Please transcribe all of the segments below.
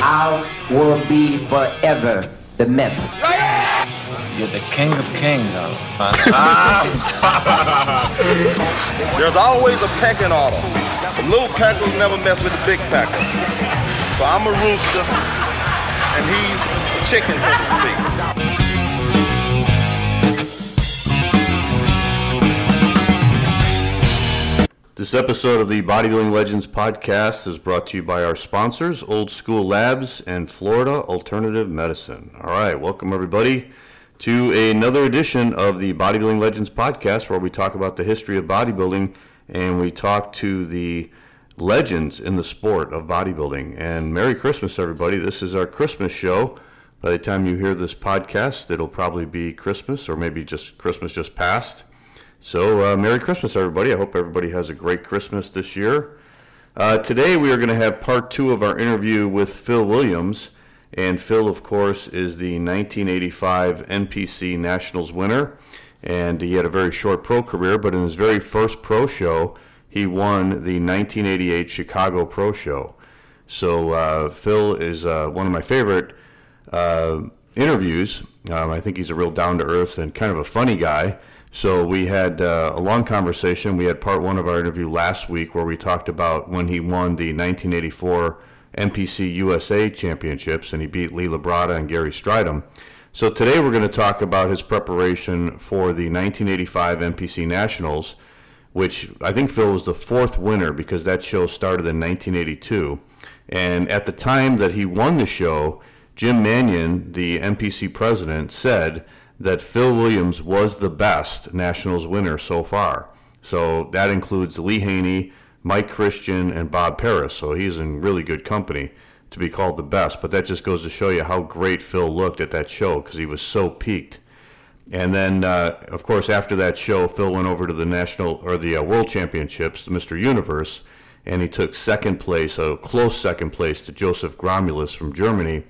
I will be forever the myth. You're the king of kings, There's always a pecking order. Little peckers never mess with the big peckers. So I'm a rooster, and he's a chicken, so to speak. This episode of the Bodybuilding Legends podcast is brought to you by our sponsors, Old School Labs and Florida Alternative Medicine. All right, welcome everybody to another edition of the Bodybuilding Legends podcast, where we talk about the history of bodybuilding and we talk to the legends in the sport of bodybuilding. And Merry Christmas, everybody. This is our Christmas show. By the time you hear this podcast, it'll probably be Christmas, or maybe just Christmas just passed. So, Merry Christmas, everybody. I hope everybody has a great Christmas this year. Today, we are going to have part 2 of our interview with Phil Williams. And Phil, of course, is the 1985 NPC Nationals winner. And he had a very short pro career, but in his very first pro show, he won the 1988 Chicago Pro Show. So, Phil is one of my favorite interviews. I think he's a real down-to-earth and kind of a funny guy. So we had a long conversation. We had part 1 of our interview last week where we talked about when he won the 1984 NPC USA Championships and he beat Lee Labrada and Gary Stridham. So today we're going to talk about his preparation for the 1985 NPC Nationals, which I think Phil was the 4th winner because that show started in 1982. And at the time that he won the show, Jim Manion, the NPC president, said that Phil Williams was the best Nationals winner so far. So that includes Lee Haney, Mike Christian, and Bob Paris. So he's in really good company to be called the best. But that just goes to show you how great Phil looked at that show because he was so peaked. And then, of course, after that show, Phil went over to the World Championships, the Mr. Universe, and he took second place, a close second place to Joseph Gromulus from Germany.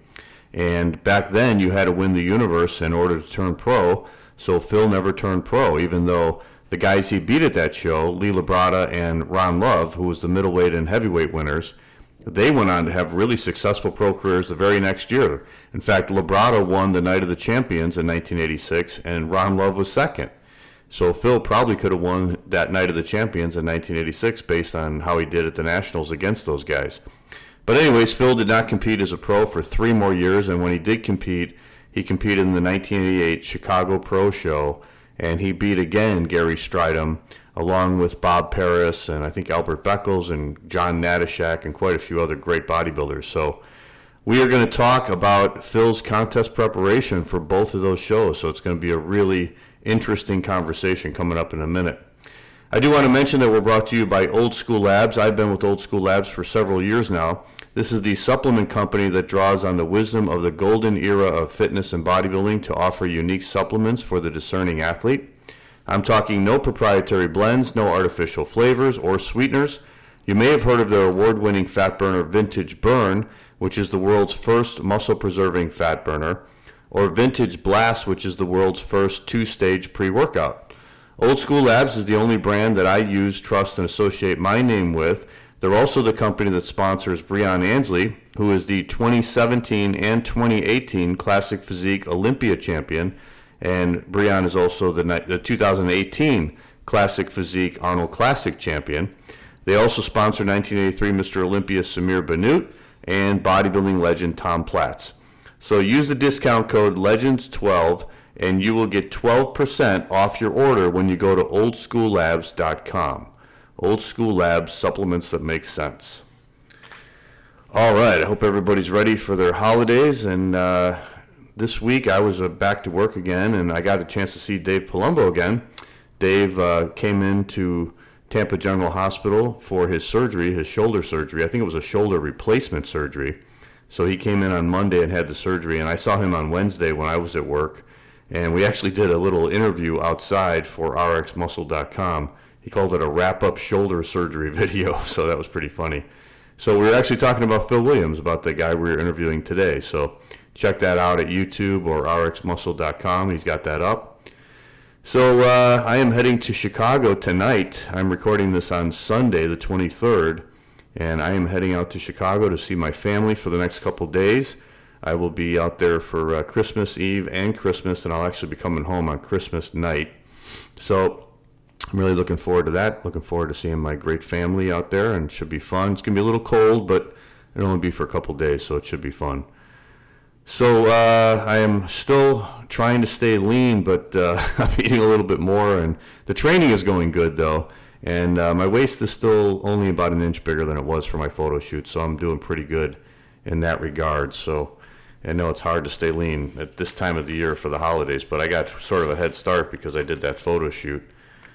And back then, you had to win the universe in order to turn pro, so Phil never turned pro, even though the guys he beat at that show, Lee Labrada and Ron Love, who was the middleweight and heavyweight winners, they went on to have really successful pro careers the very next year. In fact, Labrada won the Night of the Champions in 1986, and Ron Love was second. So Phil probably could have won that Night of the Champions in 1986 based on how he did at the Nationals against those guys. But anyways, Phil did not compete as a pro for 3 more years, and when he did compete, he competed in the 1988 Chicago Pro Show, and he beat again Gary Stridham, along with Bob Paris, and I think Albert Beckles, and John Natashak, and quite a few other great bodybuilders. So we are going to talk about Phil's contest preparation for both of those shows, so it's going to be a really interesting conversation coming up in a minute. I do want to mention that we're brought to you by Old School Labs. I've been with Old School Labs for several years now. This is the supplement company that draws on the wisdom of the golden era of fitness and bodybuilding to offer unique supplements for the discerning athlete. I'm talking no proprietary blends, no artificial flavors or sweeteners. You may have heard of their award-winning fat burner Vintage Burn, which is the world's first muscle-preserving fat burner, or Vintage Blast, which is the world's first 2-stage pre-workout. Old School Labs is the only brand that I use, trust, and associate my name with. They're also the company that sponsors Breon Ansley, who is the 2017 and 2018 Classic Physique Olympia champion, and Breon is also the 2018 Classic Physique Arnold Classic champion. They also sponsor 1983 Mr. Olympia Samir Bannout and bodybuilding legend Tom Platz. So use the discount code LEGENDS12 and you will get 12% off your order when you go to oldschoollabs.com. Old School Labs, supplements that make sense. All right, I hope everybody's ready for their holidays. And this week I was back to work again, and I got a chance to see Dave Palumbo again. Dave came into Tampa General Hospital for his surgery, his shoulder surgery. I think it was a shoulder replacement surgery. So he came in on Monday and had the surgery, and I saw him on Wednesday when I was at work. And we actually did a little interview outside for rxmuscle.com. He called it a wrap-up shoulder surgery video, so that was pretty funny. So we were actually talking about Phil Williams, about the guy we were interviewing today. So check that out at YouTube or rxmuscle.com. He's got that up. So I am heading to Chicago tonight. I'm recording this on Sunday, the 23rd. And I am heading out to Chicago to see my family for the next couple days. I will be out there for Christmas Eve and Christmas, and I'll actually be coming home on Christmas night. So I'm really looking forward to that. Looking forward to seeing my great family out there, and it should be fun. It's going to be a little cold, but it'll only be for a couple days, so it should be fun. So I am still trying to stay lean, but I'm eating a little bit more, and the training is going good, though. And my waist is still only about an inch bigger than it was for my photo shoot, so I'm doing pretty good in that regard. So I know it's hard to stay lean at this time of the year for the holidays, but I got sort of a head start because I did that photo shoot.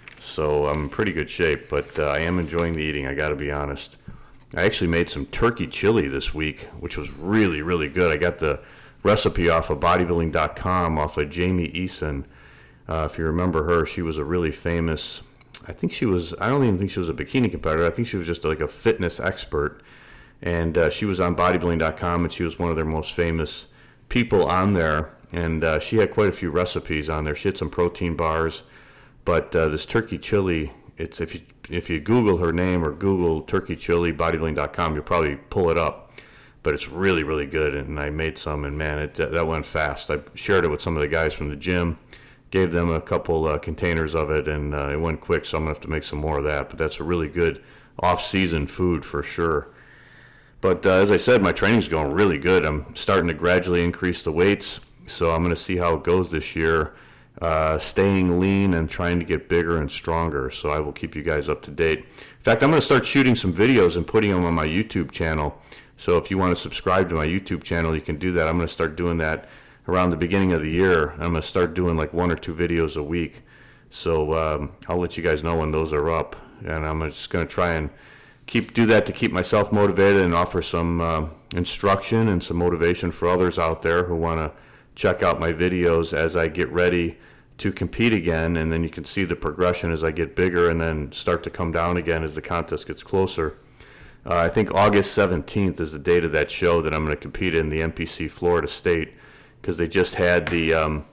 So I'm in pretty good shape, but I am enjoying the eating, I got to be honest. I actually made some turkey chili this week, which was really, really good. I got the recipe off of bodybuilding.com off of Jamie Eason. If you remember her, she was a really famous, I don't even think she was a bikini competitor. I think she was just like a fitness expert. And she was on bodybuilding.com, and she was one of their most famous people on there. And she had quite a few recipes on there. She had some protein bars. But this turkey chili, it's if you Google her name or Google turkey chili bodybuilding.com, you'll probably pull it up. But it's really, really good. And I made some, and man, that went fast. I shared it with some of the guys from the gym, gave them a couple containers of it, and it went quick, so I'm going to have to make some more of that. But that's a really good off-season food for sure. But as I said, my training's going really good. I'm starting to gradually increase the weights, so I'm going to see how it goes this year, staying lean and trying to get bigger and stronger. So I will keep you guys up to date. In fact, I'm going to start shooting some videos and putting them on my YouTube channel. So if you want to subscribe to my YouTube channel, you can do that. I'm going to start doing that around the beginning of the year. I'm going to start doing like 1 or 2 videos a week. So I'll let you guys know when those are up. And I'm just going to try and do that to keep myself motivated and offer some instruction and some motivation for others out there who want to check out my videos as I get ready to compete again. And then you can see the progression as I get bigger and then start to come down again as the contest gets closer. I think August 17th is the date of that show that I'm going to compete in, the NPC Florida State, because they just had the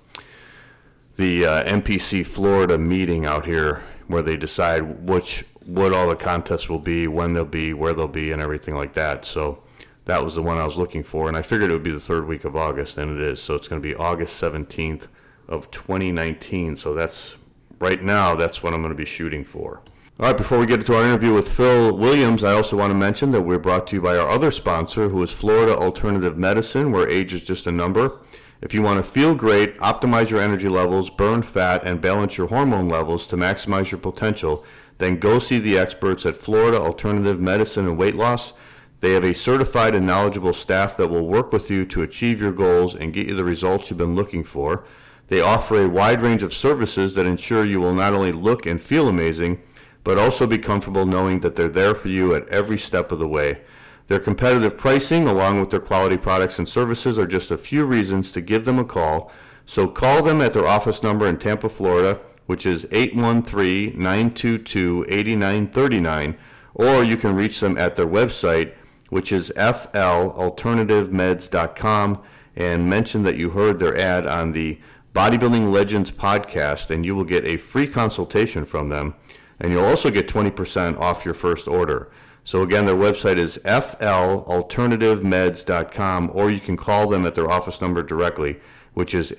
NPC Florida meeting out here where they decide what all the contests will be, when they'll be, where they'll be, and everything like that. So that was the one I was looking for, and I figured it would be the third week of August, and it is. So it's going to be August 17th of 2019. So that's right now, that's what I'm going to be shooting for. All right, before we get to our interview with Phil Williams, I also want to mention that we're brought to you by our other sponsor, who is Florida Alternative Medicine, where age is just a number. If you want to feel great, optimize your energy levels, burn fat, and balance your hormone levels to maximize your potential, then go see the experts at Florida Alternative Medicine and Weight Loss. They have a certified and knowledgeable staff that will work with you to achieve your goals and get you the results you've been looking for. They offer a wide range of services that ensure you will not only look and feel amazing, but also be comfortable knowing that they're there for you at every step of the way. Their competitive pricing, along with their quality products and services, are just a few reasons to give them a call. So call them at their office number in Tampa, Florida, which is 813-922-8939, or you can reach them at their website, which is flalternativemeds.com, and mention that you heard their ad on the Bodybuilding Legends podcast, and you will get a free consultation from them, and you'll also get 20% off your first order. So again, their website is flalternativemeds.com, or you can call them at their office number directly, which is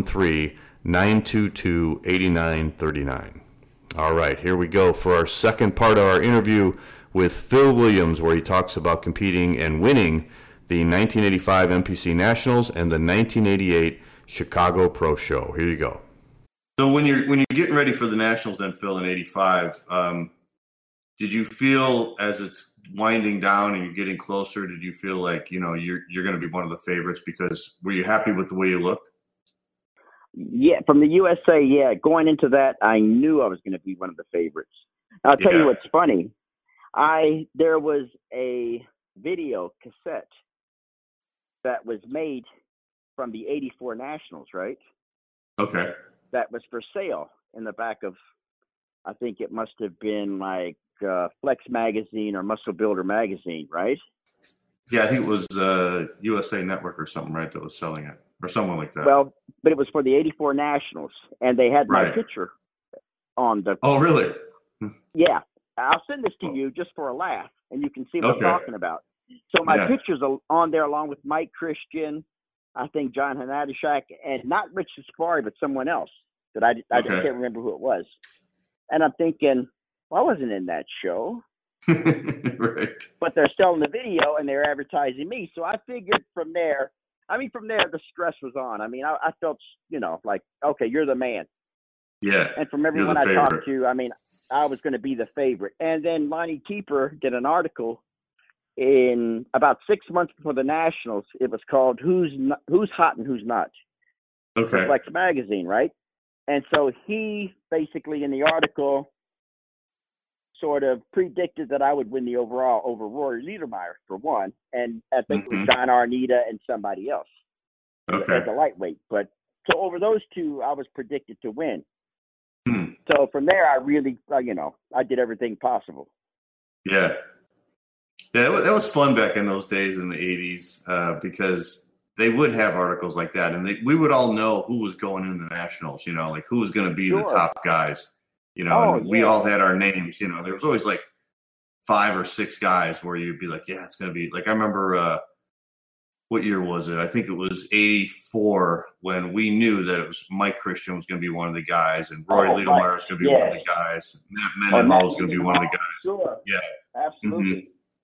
813-922-8939. All right, here we go for our second part of our interview with Phil Williams, where he talks about competing and winning the 1985 NPC Nationals and the 1988 Chicago Pro Show. Here you go. So when you're getting ready for the Nationals then, Phil, in 85, did you feel as it's winding down and you're getting closer, did you feel like, you're going to be one of the favorites? Because were you happy with the way you looked? Yeah, from the USA, yeah. Going into that, I knew I was going to be one of the favorites. I'll tell you what's funny. There was a video cassette that was made from the 84 Nationals, right? Okay. That was for sale in the back of, I think it must have been like Flex Magazine or Muscle Builder Magazine, right? Yeah, I think it was USA Network or something, right, that was selling it, or someone like that. Well, but it was for the 84 Nationals, and they had my picture on the... Oh, really? Yeah. I'll send this to you just for a laugh, and you can see what I'm talking about. So my pictures are on there along with Mike Christian, I think John Hanadishak, and not Richard Safari, but someone else that I just can't remember who it was. And I'm thinking, well, I wasn't in that show. Right. But they're selling the video and they're advertising me. So I figured from there, the stress was on. I mean, I felt, like, okay, you're the man. Yeah. And from everyone I talked to, I mean, I was going to be the favorite. And then Lonnie Keeper did an article in about 6 months before the Nationals. It was called Who's Hot and Who's Not. Okay. Flex Magazine, right? And so he basically in the article sort of predicted that I would win the overall over Rory Niedermeyer for one, and I think it was John Arnita and somebody else as a lightweight. But so over those two, I was predicted to win. So from there, I really, I did everything possible. Yeah. Yeah, that was fun back in those days in the 80s because they would have articles like that, and we would all know who was going in the Nationals, like who was going to be the top guys. We all had our names, there was always like 5 or 6 guys where you'd be like, yeah, it's going to be like, I remember, what year was it? I think it was 84 when we knew that it was Mike Christian was going to be one of the guys and Roy Littlemeyer was going to be one of the guys. Matt Mendenhall was going to be one of the guys. Sure. Yeah. Absolutely.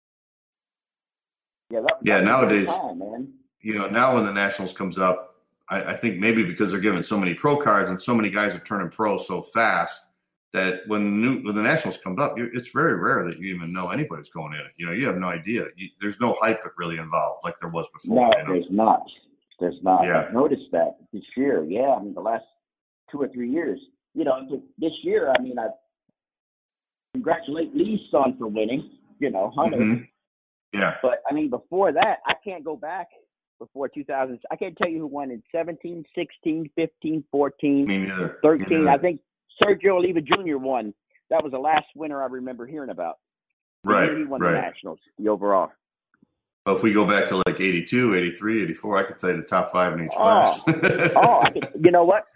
Yeah, that nowadays, time, man. Now when the Nationals comes up, I think maybe because they're giving so many pro cards and so many guys are turning pro so fast, that when the Nationals comes up, it's very rare that you even know anybody's going in it. You have no idea. There's no hype really involved like there was before. No, there's not. There's not. Yeah. I've noticed that this year. Yeah, I mean, the last 2 or 3 years. This year, I mean, I congratulate Lee's son for winning, Hunter. Yeah. But, I mean, before that, I can't go back before 2000. I can't tell you who won in 17, 16, 15, 14, Me neither. 13. I think Sergio Oliva Jr. won. That was the last winner I remember hearing about. Right. He won the Nationals, the overall. Well, if we go back to like 82, 83, 84, I could tell you the top 5 in each class. I could, you know what?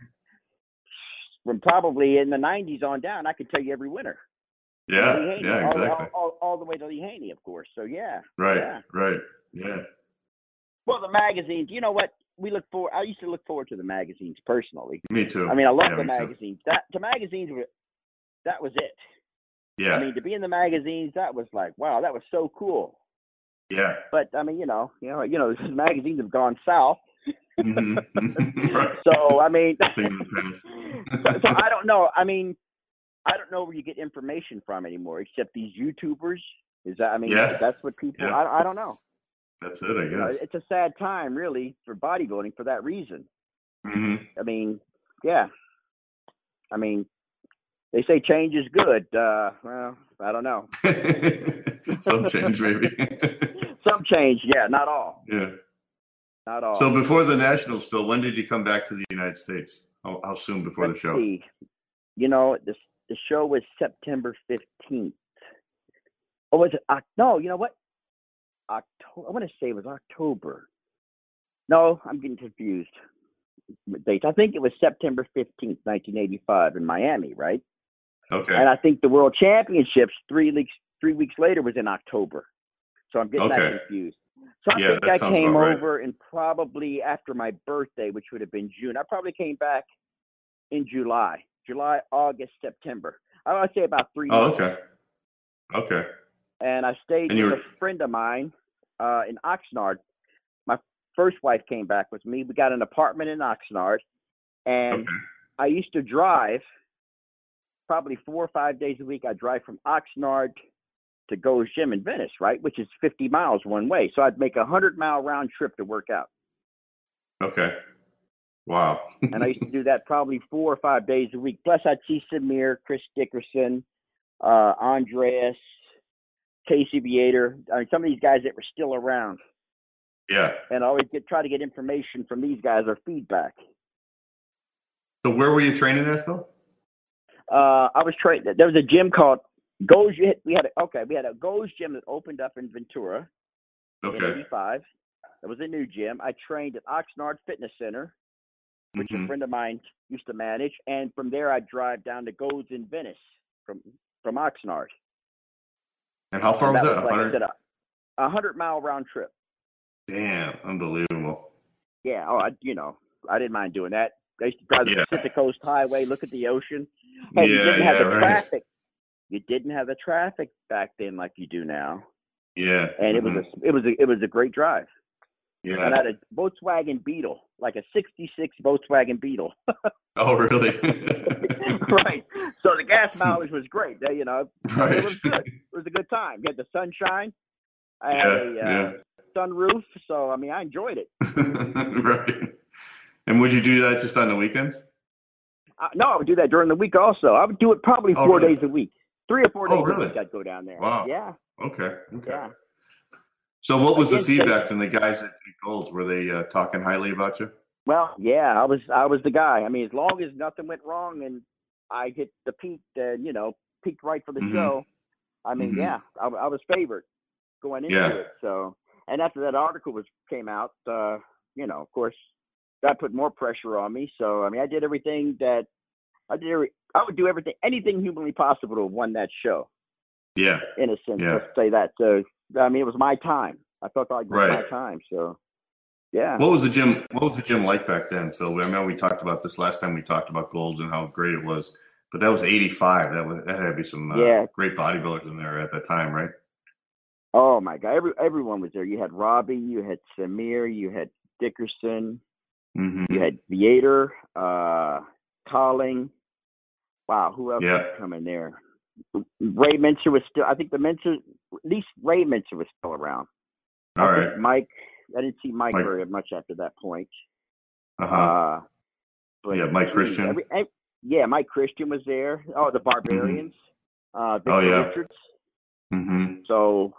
From probably in the 90s on down, I could tell you every winner. Yeah, exactly. All the way to Lee Haney, of course. So, yeah. Right. Yeah. Well, the magazines, you know what? I used to look forward to the magazines personally. Me too. I mean, I love the magazines. The magazines that was it. Yeah. I mean, to be in the magazines, that was like, wow, that was so cool. Yeah. But I mean, the magazines have gone south. Right. So I mean, so I don't know. I mean, I don't know where you get information from anymore, except these YouTubers. That's what people. Yeah. I don't know. That's it, I guess. It's a sad time, really, for bodybuilding for that reason. Mm-hmm. I mean, yeah. I mean, they say change is good. Well, I don't know. Some change, maybe. Some change, yeah, not all. Yeah. Not all. So before the Nationals, Phil, when did you come back to the United States? How soon before the show? See. The show was September 15th. Or was it? No, you know what? October. I want to say it was October. No, I'm getting confused with dates. I think it was September 15th, 1985 in Miami, right? Okay. And I think the World Championships 3 weeks later was in October. So I'm getting that confused. So I think I came over and probably after my birthday, which would have been June. I probably came back in July, August, September. I would say about 3 months. Okay. And I stayed with a friend of mine in Oxnard. My first wife came back with me. We got an apartment in Oxnard. And I used to drive probably 4 or 5 days a week. I'd drive from Oxnard to Gold's Gym in Venice, right, which is 50 miles one way. So I'd make a 100-mile round trip to work out. Okay. Wow. And I used to do that probably 4 or 5 days a week. Plus, I'd see Samir, Chris Dickerson, Andreas, Casey Viator. I mean, some of these guys that were still around. Yeah. And I always try to get information from these guys or feedback. So where were you training at, Phil? I was training. There was a gym called Gold's. We had a Gold's Gym that opened up in Ventura. In 85. It was a new gym. I trained at Oxnard Fitness Center, which a friend of mine used to manage. And from there, I'd drive down to Gold's in Venice from Oxnard. And how far was that? Like I said, a 100-mile round trip. Damn, unbelievable. Yeah. Oh, I didn't mind doing that. I used to drive the Pacific Coast Highway, look at the ocean. Hey, you didn't have the traffic. You didn't have the traffic back then like you do now. Yeah. And it was a great drive. Yeah. And I had a Volkswagen Beetle, like a '66 Volkswagen Beetle. Oh, really? Right. So the gas mileage was great. Right. It was good. It was a good time. You had the sunshine. I had a sunroof. So, I enjoyed it. Right. And would you do that just on the weekends? No, I would do that during the week also. I would do it probably 4 days a week. 3 or 4 days a week I'd go down there. Wow. Yeah. Okay. Yeah. So what was the feedback from the guys at Golds? Were they talking highly about you? Well, yeah, I was the guy. As long as nothing went wrong and I hit the peak, peaked right for the show. Yeah, I was favored going into it. So, and after that article came out, of course, that put more pressure on me. So, I did everything that I would do anything humanly possible to have won that show. Yeah. In a sense, let's say that. So, it was my time. I thought like it was my time. So, yeah. What was the gym like back then, Phil? I know we talked about this last time we talked about Golds and how great it was, but that was '85. That had to be some great bodybuilders in there at that time, right? Oh my God, everyone was there. You had Robbie, you had Samir, you had Dickerson, you had Viator, Colling. Wow, who else was coming there? Ray Mincer was still. I think at least Ray Mincer was still around. All right. Mike. I didn't see Mike very much after that point. But Mike Christian. Mike Christian was there. Oh, the Barbarians. Victor Richards. So,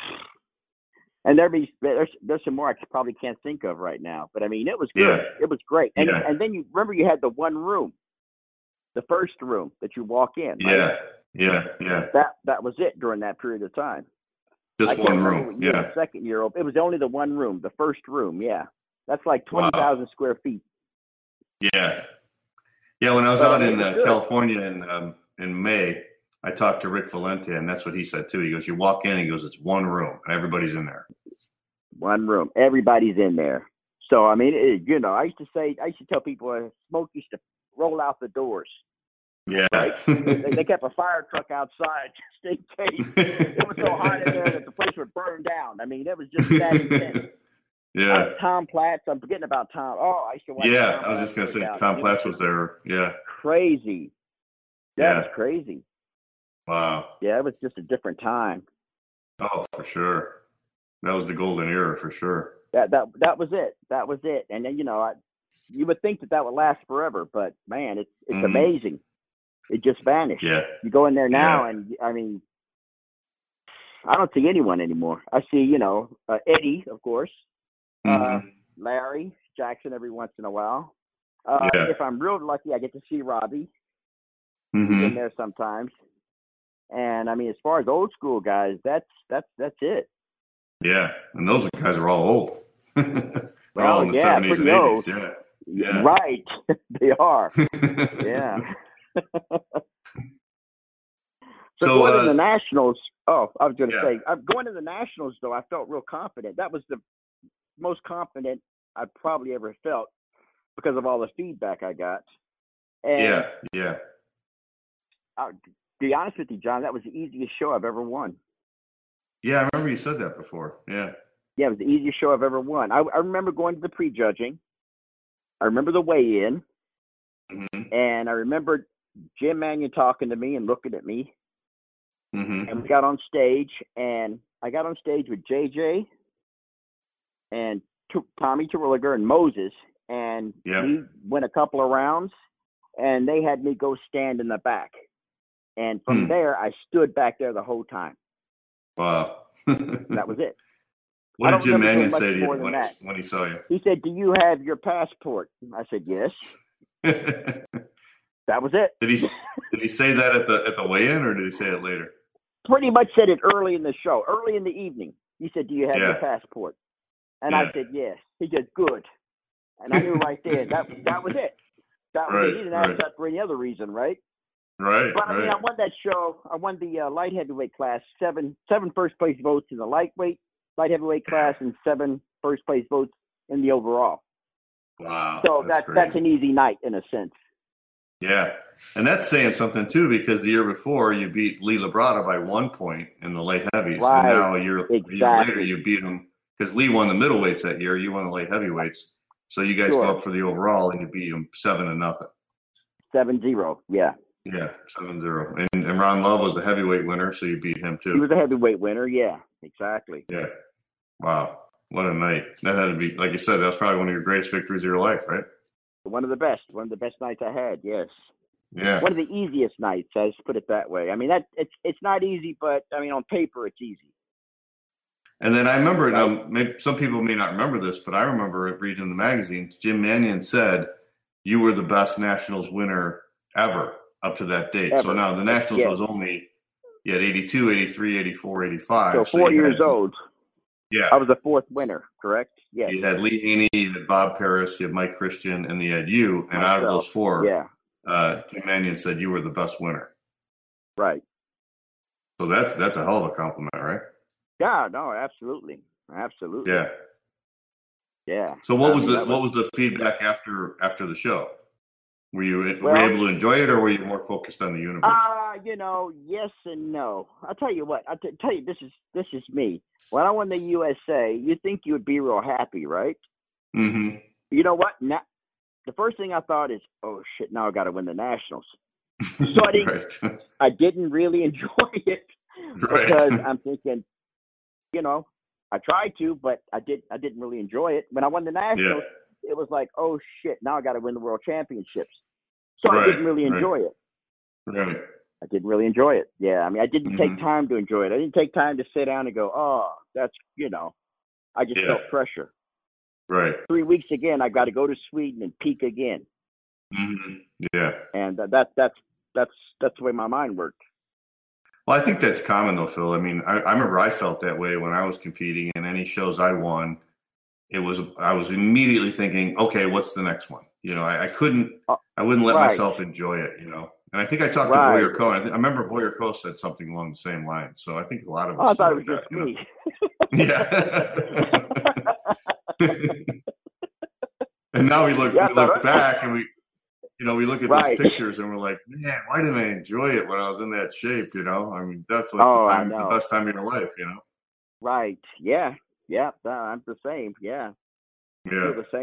and there's some more I probably can't think of right now. But it was good. Yeah. It was great. And then you remember you had the one room, the first room that you walk in. Right? Yeah. That was it during that period of time. Just one room. The second year, it was only the one room, the first room. Yeah, that's like 20,000 square feet. Yeah. When I was out in California in May, I talked to Rick Valente, and that's what he said too. He goes, "You walk in, he goes, it's one room, and everybody's in there." One room, everybody's in there. So I used to tell people, smoke used to roll out the doors. Yeah. Right? they kept a fire truck outside just in case. It was so hot in there that the place would burn down. It was just that intense. Yeah. Tom Platz. I'm forgetting about Tom. Oh, I used to watch. Yeah, Tom I was just going to say Platz. Tom Platz was there. Yeah. Crazy. That was crazy. Wow. Yeah, it was just a different time. Oh, for sure. That was the golden era for sure. That was it. That was it. And then you would think that would last forever, but man, it's amazing. It just vanished. Yeah. You go in there now, and I don't see anyone anymore. I see, Eddie, of course, Larry Jackson every once in a while. If I'm real lucky, I get to see Robbie. He's in there sometimes. And as far as old school guys, that's it. Yeah, and those guys are all old. They're all in the 70s and 80s. Old. Yeah. Right. They are. Yeah. So going to the Nationals. Oh, I was going to say, going to the Nationals though, I felt real confident. That was the most confident I probably ever felt because of all the feedback I got. And to be honest with you, John, that was the easiest show I've ever won. Yeah, I remember you said that before. Yeah. Yeah, it was the easiest show I've ever won. I remember going to the prejudging. I remember the weigh-in. And I remember Jim Mannion talking to me and looking at me. And we got on stage, and I got on stage with JJ and Tommy Terwilliger and Moses, and we went a couple of rounds, and they had me go stand in the back. And from there, I stood back there the whole time. Wow. That was it. What did Jim Mannion say to you when he saw you? He said, "Do you have your passport?" I said, "Yes." That was it. Did he say that at the weigh-in, or did he say it later? Pretty much said it early in the show, early in the evening. He said, "Do you have your passport?" And I said, "Yes." He said, "Good." And I knew right there that was it. That was it. He didn't ask that for any other reason, right? Right. But I mean, I won that show. I won the light heavyweight class, seven first place votes in the light heavyweight class, and 7 first place votes in the overall. Wow. So that's an easy night in a sense. Yeah, and that's saying something too, because the year before you beat Lee Labrada by 1 point in the light heavies, right. And now a year later you beat him because Lee won the middleweights that year. You won the light heavyweights, so you guys go up for the overall and you beat him 7-0. 7-0, yeah. Yeah, 7-0, and Ron Love was the heavyweight winner, so you beat him too. He was a heavyweight winner, yeah, exactly. Yeah, wow, what a night! That had to be, like you said, that was probably one of your greatest victories of your life, right? One of the best nights I had. Yes. Yeah. One of the easiest nights. Let's put it that way. I mean, it's not easy, but I mean, on paper, it's easy. And then I remember, maybe some people may not remember this, but I remember reading in the magazines, Jim Manion said you were the best Nationals winner ever up to that date. Ever. So now the Nationals was only, you had 82, 83, 84, 85. So 4 years old. Yeah. I was the 4th winner, correct? Yes. You had Lee Haney, you had Bob Paris, you had Mike Christian, and you had you. And out of those 4, Jim Manion said you were the best winner. Right. So that's a hell of a compliment, right? Yeah, no, absolutely. Yeah. Yeah. So what was the feedback after the show? Were you able to enjoy it, or were you more focused on the universe? Yes and no. I'll tell you what. This is me. When I won the USA, you'd think you would be real happy, right? Mm-hmm. You know what? Now, the first thing I thought is, oh shit! Now I got to win the Nationals. So I didn't really enjoy it because I'm thinking, I tried to, but I didn't really enjoy it. When I won the Nationals, it was like, oh shit! Now I got to win the World Championships. So I didn't really enjoy it. Right. I didn't really enjoy it. Yeah, I mean, I didn't take time to enjoy it. I didn't take time to sit down and go, oh, that's, I just felt pressure. Right. 3 weeks again, I got to go to Sweden and peak again. Mm-hmm. Yeah. And that's the way my mind worked. Well, I think that's common though, Phil. I mean, I remember I felt that way when I was competing in any shows I won. I was immediately thinking, okay, what's the next one? I wouldn't let myself enjoy it, And I think I talked to Boyer Coe. I remember Boyer Coe said something along the same lines. So I think a lot of us. I thought it was just me. Yeah. And now we look back and we look at those pictures and we're like, man, why didn't I enjoy it when I was in that shape? I mean, that's like the best time of your life, Right. Yeah. Yeah. I'm the same. Yeah. Yeah. Feel the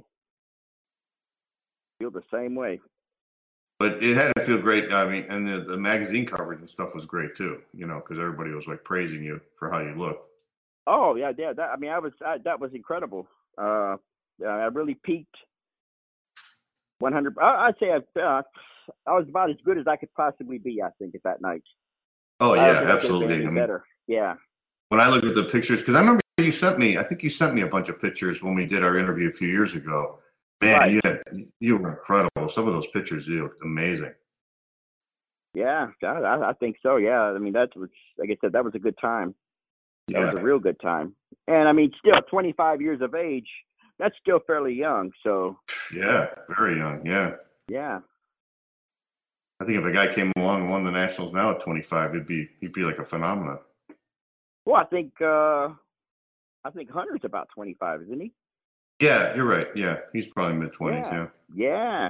same way. But it had to feel great. I mean, and the magazine coverage and stuff was great too, because everybody was like praising you for how you looked. Oh yeah. That was incredible. I really peaked 100. I'd say I was about as good as I could possibly be, I think, at that night. Oh yeah, absolutely. Better. Yeah. When I look at the pictures, because I remember you sent me a bunch of pictures when we did our interview a few years ago. Man, you were incredible. Some of those pictures, you looked amazing. Yeah, I think so. Yeah, I mean, that was, like I said, that was a good time. That was a real good time. And I mean, still 25 years of age, that's still fairly young. So. Yeah, very young. Yeah. Yeah. I think if a guy came along and won the Nationals now at 25, he'd be like a phenomenon. Well, I think Hunter's about 25, isn't he? Yeah, you're right. Yeah, he's probably mid-20s. Yeah.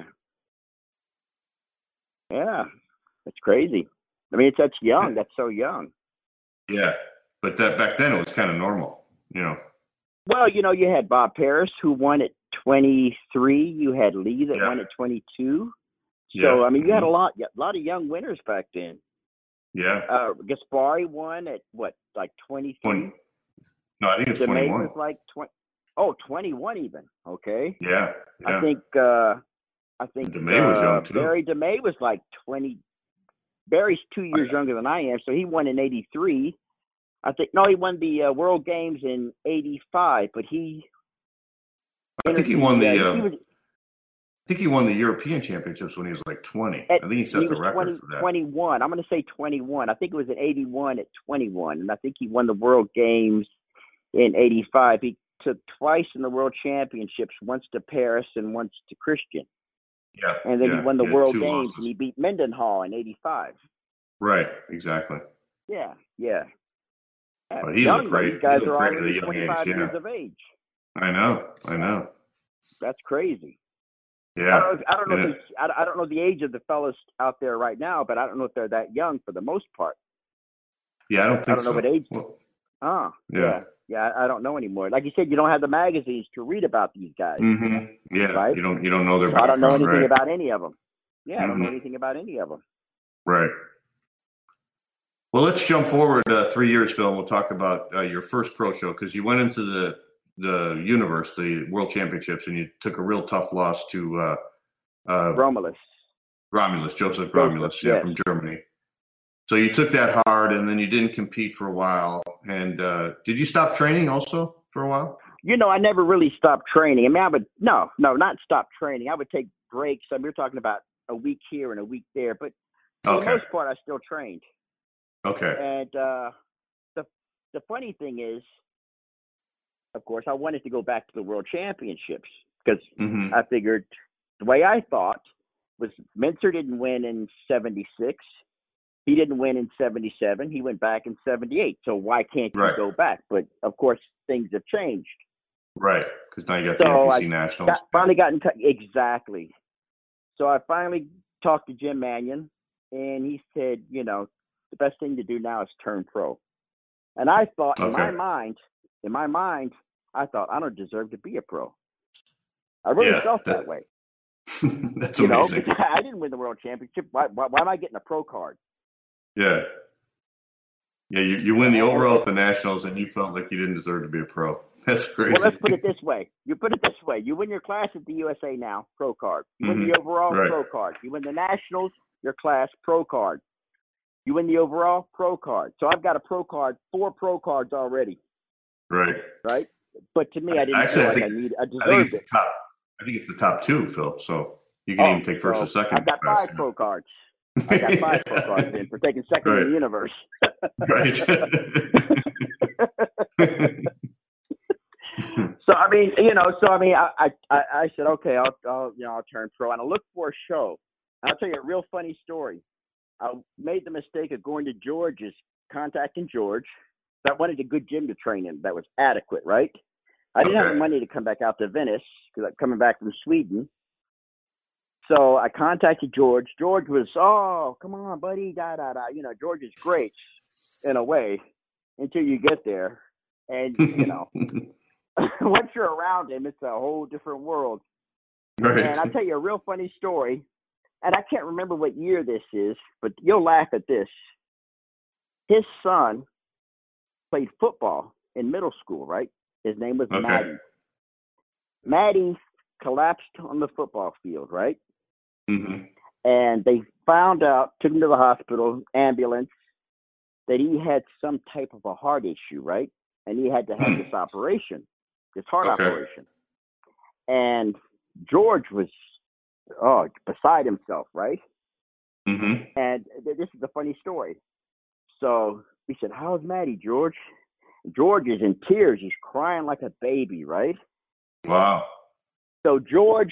That's crazy. I mean, that's young. That's so young. Yeah, but that back then it was kind of normal, Well, you had Bob Paris who won at 23. You had Lee that won at 22. So I mean, you had a lot of young winners back then. Yeah. Gaspari won at what, like 23? No, I think it's 21. DeMay was like 20. Oh, 21 even. Okay. Yeah. I think DeMay was young too. Barry DeMay was like 20. Barry's 2 years younger than I am, so he won in 83. I think he won the World Games in 85, but I think he won the European Championships when he was like 20. I think he set the record for that. 21. I'm going to say 21. I think it was in 81 at 21, and I think he won the World Games in 85. He took twice in the World Championships, once to Paris and once to Christian. Yeah. And then he won the World 2 Games, losses. and he beat Mendenhall in '85. Right. Exactly. Yeah. But he Young, looked great. These guys He looked are great at a already young 25 age. years Yeah. of age. I know. That's crazy. Yeah. I don't know the age of the fellas out there right now, but I don't know if they're that young for the most part. Yeah, I don't think so. know what age. Well, Yeah, I don't know anymore. Like you said, you don't have the magazines to read about these guys. Mm-hmm. Yeah, right? You don't know their So I don't know anything right? about any of them. Yeah, I don't know Mhm. anything about any of them. Right. Well, let's jump forward 3 years, Phil, and we'll talk about your first pro show, because you went into the universe, the World Championships, and you took a real tough loss to Romulus, Joseph Romulus, yes. from Germany. So you took that hard, and then you didn't compete for a while. And did you stop training also for a while? I never really stopped training. I mean, I would not stop training. I would take breaks. I mean, we're talking about a week here and a week there, but for the most part, I still trained. Okay. And the funny thing is, of course, I wanted to go back to the World Championships because I figured the way I thought was Mintzer didn't win in '76. He didn't win in '77. He went back in '78. So why can't you go back? But of course, things have changed. Right, because now you got the NPC Nationals. Finally got in touch. Exactly. So I finally talked to Jim Mannion, and he said, the best thing to do now is turn pro. And I thought, in my mind, I thought I don't deserve to be a pro. I really felt that way. That's amazing. Because I didn't win the World Championship. Why am I getting a pro card? Yeah. Yeah, you win the overall at the Nationals, and you felt like you didn't deserve to be a pro. That's crazy. Well, let's put it this way. You win your class at the USA now, pro card. You win the overall, pro card. You win the Nationals, your class, pro card. You win the overall, pro card. So I've got a pro card, 4 pro cards already. Right. Right? But to me, I didn't feel like I deserved it. I think it's the top 2, Phil. So you can even take first or second. I've got 5 pro cards. I got 5 pro cards in for taking second in the universe. Right. So I said, okay, I'll turn pro, and I looked for a show. I'll tell you a real funny story. I made the mistake of going to George's, contacting George. I wanted a good gym to train in that was adequate, right? I didn't have the money to come back out to Venice because I'm coming back from Sweden. So I contacted George. George was, come on, buddy, George is great in a way until you get there. And, once you're around him, it's a whole different world. Right. And I'll tell you a real funny story. And I can't remember what year this is, but you'll laugh at this. His son played football in middle school, right? His name was Matty. Matty collapsed on the football field, right? Mm-hmm. And they found out, took him to the hospital, ambulance, that he had some type of a heart issue, right? And he had to have this operation, this heart operation. And George was, beside himself, right? Mm-hmm. And this is a funny story. So we said, how's Matty, George? George is in tears. He's crying like a baby, right? Wow. So George,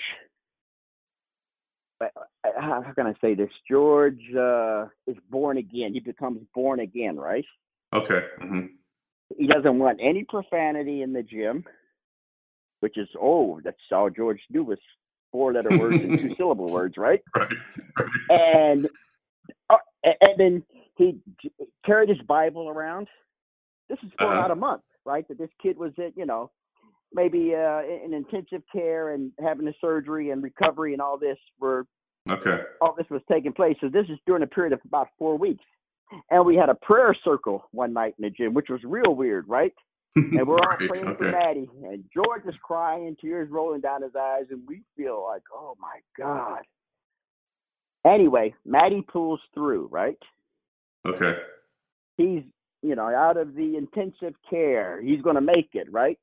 how can I say this? George is born again. He becomes born again, right? Okay. Mm-hmm. He doesn't want any profanity in the gym, which is, that's all George knew was 4-letter words and 2-syllable words, right? Right. And then he carried his Bible around. This is for about a month, right? That this kid was at, maybe in intensive care and having a surgery and recovery and all this all this was taking place. So this is during a period of about 4 weeks. And we had a prayer circle one night in the gym, which was real weird, right? And we're all praying for Matty. And George is crying, tears rolling down his eyes, and we feel like, oh my God. Anyway, Matty pulls through, right? Okay. He's, out of the intensive care. He's going to make it, right?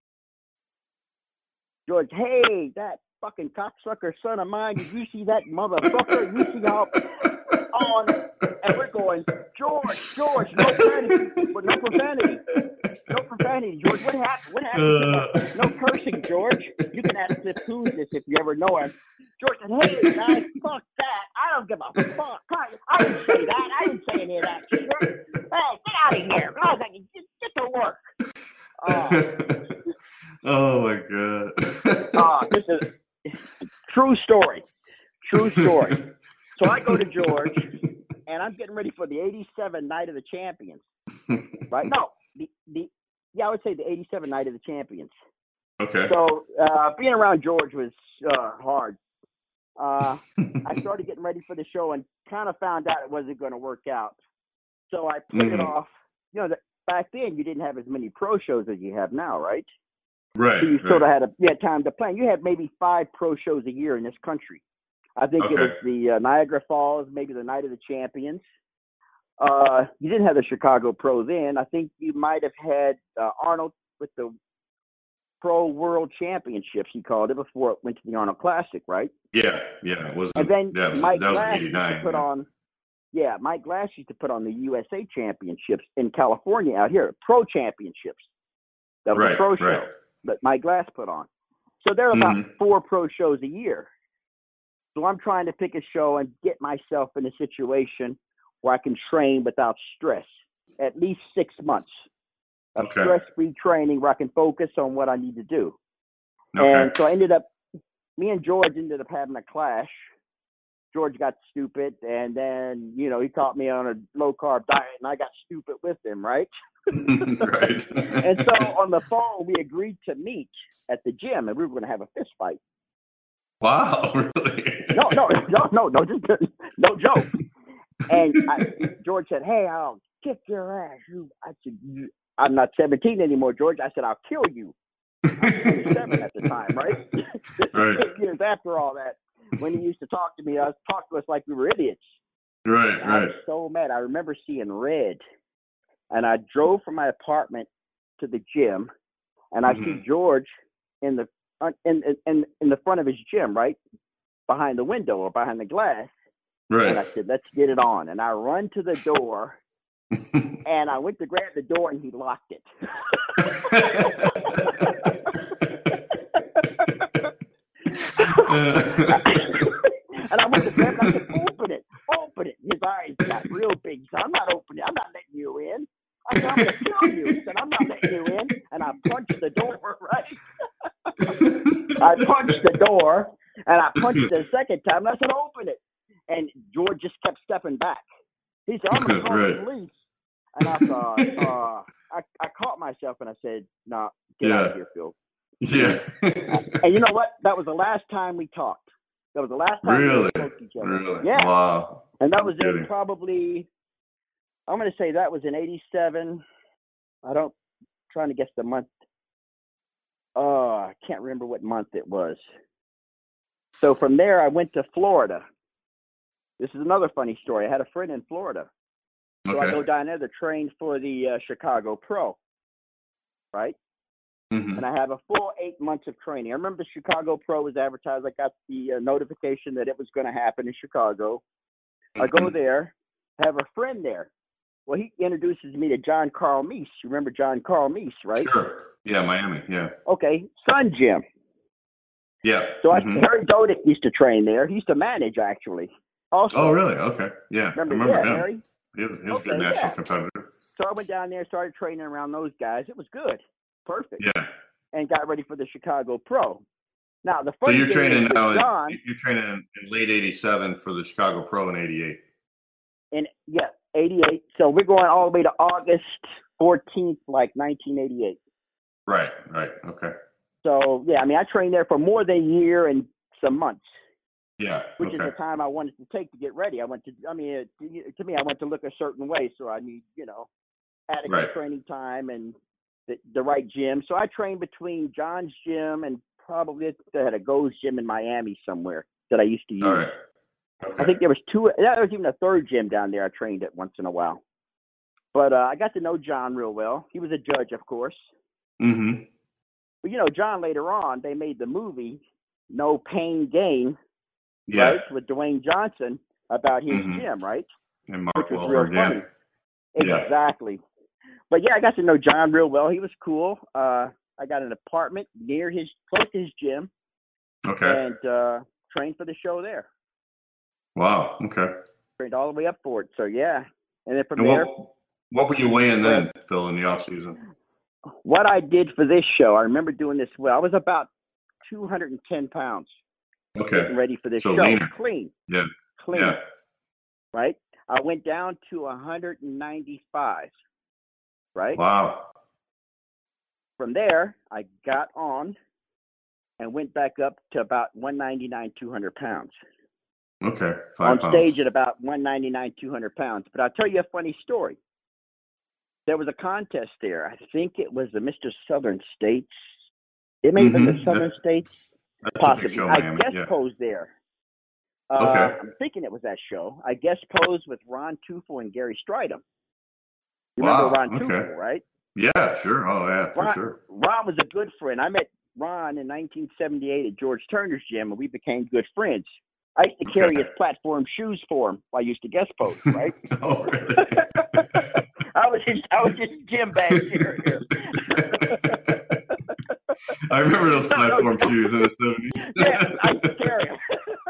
George, hey, that fucking cocksucker son of mine, did you see that motherfucker? You see how on, and we're going, George, no profanity. No profanity, George. What happened? No cursing, George. You can ask Cliff Coons this if you ever know him. George said, "Hey, guys, fuck that. I don't give a fuck. I didn't say that. I didn't say any of that shit. Hey, get out of here. Get to work." Oh my God. This is true story. True story. So I go to George, and I'm getting ready for the '87 Night of the Champions. Right? No, I would say the '87 Night of the Champions. Okay. So being around George was hard. I started getting ready for the show and kind of found out it wasn't going to work out. So I put it off. You know, back then you didn't have as many pro shows as you have now, right? Right. So you sort of had time to plan. You had maybe 5 pro shows a year in this country. I think it was the Niagara Falls, maybe the Night of the Champions. You didn't have the Chicago Pro then. I think you might have had Arnold with the Pro World Championships, he called it, before it went to the Arnold Classic, right? Yeah. It was. And then Mike Glass used '89. to put on. Yeah, Mike Glass used to put on the USA Championships in California out here, Pro Championships. That was a pro show that Mike Glass put on. So there are about 4 pro shows a year. So I'm trying to pick a show and get myself in a situation where I can train without stress, at least 6 months of stress-free training where I can focus on what I need to do. And so me and George ended up having a clash. George got stupid, and then, you know, he caught me on a low-carb diet, and I got stupid with him, right? Right. And so on the phone, we agreed to meet at the gym, and we were going to have a fist fight. Wow, really? No, no joke. And George said, "Hey, I'll kick your ass." I said, "I'm not 17 anymore, George." I said, "I'll kill you." I was 27 at the time, right? Right. 8 years after all that, when he used to talk to me, talk to us like we were idiots. Right. I was so mad. I remember seeing red, and I drove from my apartment to the gym, and I see George in the front of his gym, right behind the window or behind the glass. Right. And I said, "Let's get it on." And I run to the door, and I went to grab the door, and he locked it. And I went to grab it, and I said, "Open it. His eyes got real big. He said, "I'm not opening it. I'm not letting you in." I said, "I'm going to kill you." He said, "I'm not letting you in." And I punched the door, right? I punched the door, and I punched it a second time, and I said, "Open it." And George just kept stepping back. He said, "I'm going to call the police." And I thought, I caught myself, and I said, "No, get out of here, Phil." Yeah. And you know what? That was the last time we talked. That was the last time we spoke to each other. Really? Yeah. Wow. And that was in probably, I'm going to say that was in '87. Trying to guess the month. I can't remember what month it was. So from there, I went to Florida. This is another funny story. I had a friend in Florida. So I go down there to train for the Chicago Pro, right? And I have a full 8 months of training. I remember the Chicago Pro was advertised. I got the notification that it was going to happen in Chicago. I go there, have a friend there. Well, he introduces me to John Carl Meese. You remember John Carl Meese, right? Sure. Yeah, Miami. Yeah. Okay, Sun Gym. Yeah. So Harry Dodick used to train there. He used to manage, actually. Also. Oh, really? Okay. Yeah. Remember him. Harry? He was a good national competitor. So I went down there, started training around those guys. It was good. Perfect. Yeah. And got ready for the Chicago Pro. Now, the first So you're training now. John, you're training in late '87 for the Chicago Pro in '88. In 88. So we're going all the way to August 14th, like 1988. Right. Okay. So yeah, I mean, I trained there for more than a year and some months. Yeah. Which is the time I wanted to take to get ready. I went to me, I went to look a certain way, so I need, adequate training time and the right gym. So I trained between John's gym and probably they had a Go's gym in Miami somewhere that I used to use. All right. Okay. I think there was 2. There was even a third gym down there I trained at once in a while. But I got to know John real well. He was a judge, of course. Mm-hmm. But John later on, they made the movie No Pain Gain, yeah, right, with Dwayne Johnson about his gym, right? And Mark Which was Wahlberg, real funny. Yeah. Exactly. But yeah, I got to know John real well. He was cool. I got an apartment close to his gym. Okay. And trained for the show there. Wow. Okay. Trained all the way up for it. So yeah, and then from And there. what were you weighing then, Phil, in the off season? What I did for this show, I remember doing this well. I was about 210 pounds. Okay. Getting ready for this So show. leaner. Clean. Yeah. Clean. Yeah. Right? I went down to 195. Right? Wow. From there, I got on and went back up to about 199, 200 pounds. Okay. 5 On pounds. stage at about 199, 200 pounds. But I'll tell you a funny story. There was a contest there. I think it was the Mr. Southern States. It may have been the Southern States. That's a big Possibly. show, I Miami. guest Yeah. posed there. Okay. I'm thinking it was that show. I guest posed with Ron Tufel and Gary Stridham. You Wow, remember Ron okay. Tufel, right? Yeah, sure. Oh, yeah, for sure. Ron was a good friend. I met Ron in 1978 at George Turner's gym, and we became good friends. I used to carry his platform shoes for him while I used to guest post, right? Oh, really? I was just gym bag here. I remember those platform shoes in the 70s. Yeah, I used to carry them.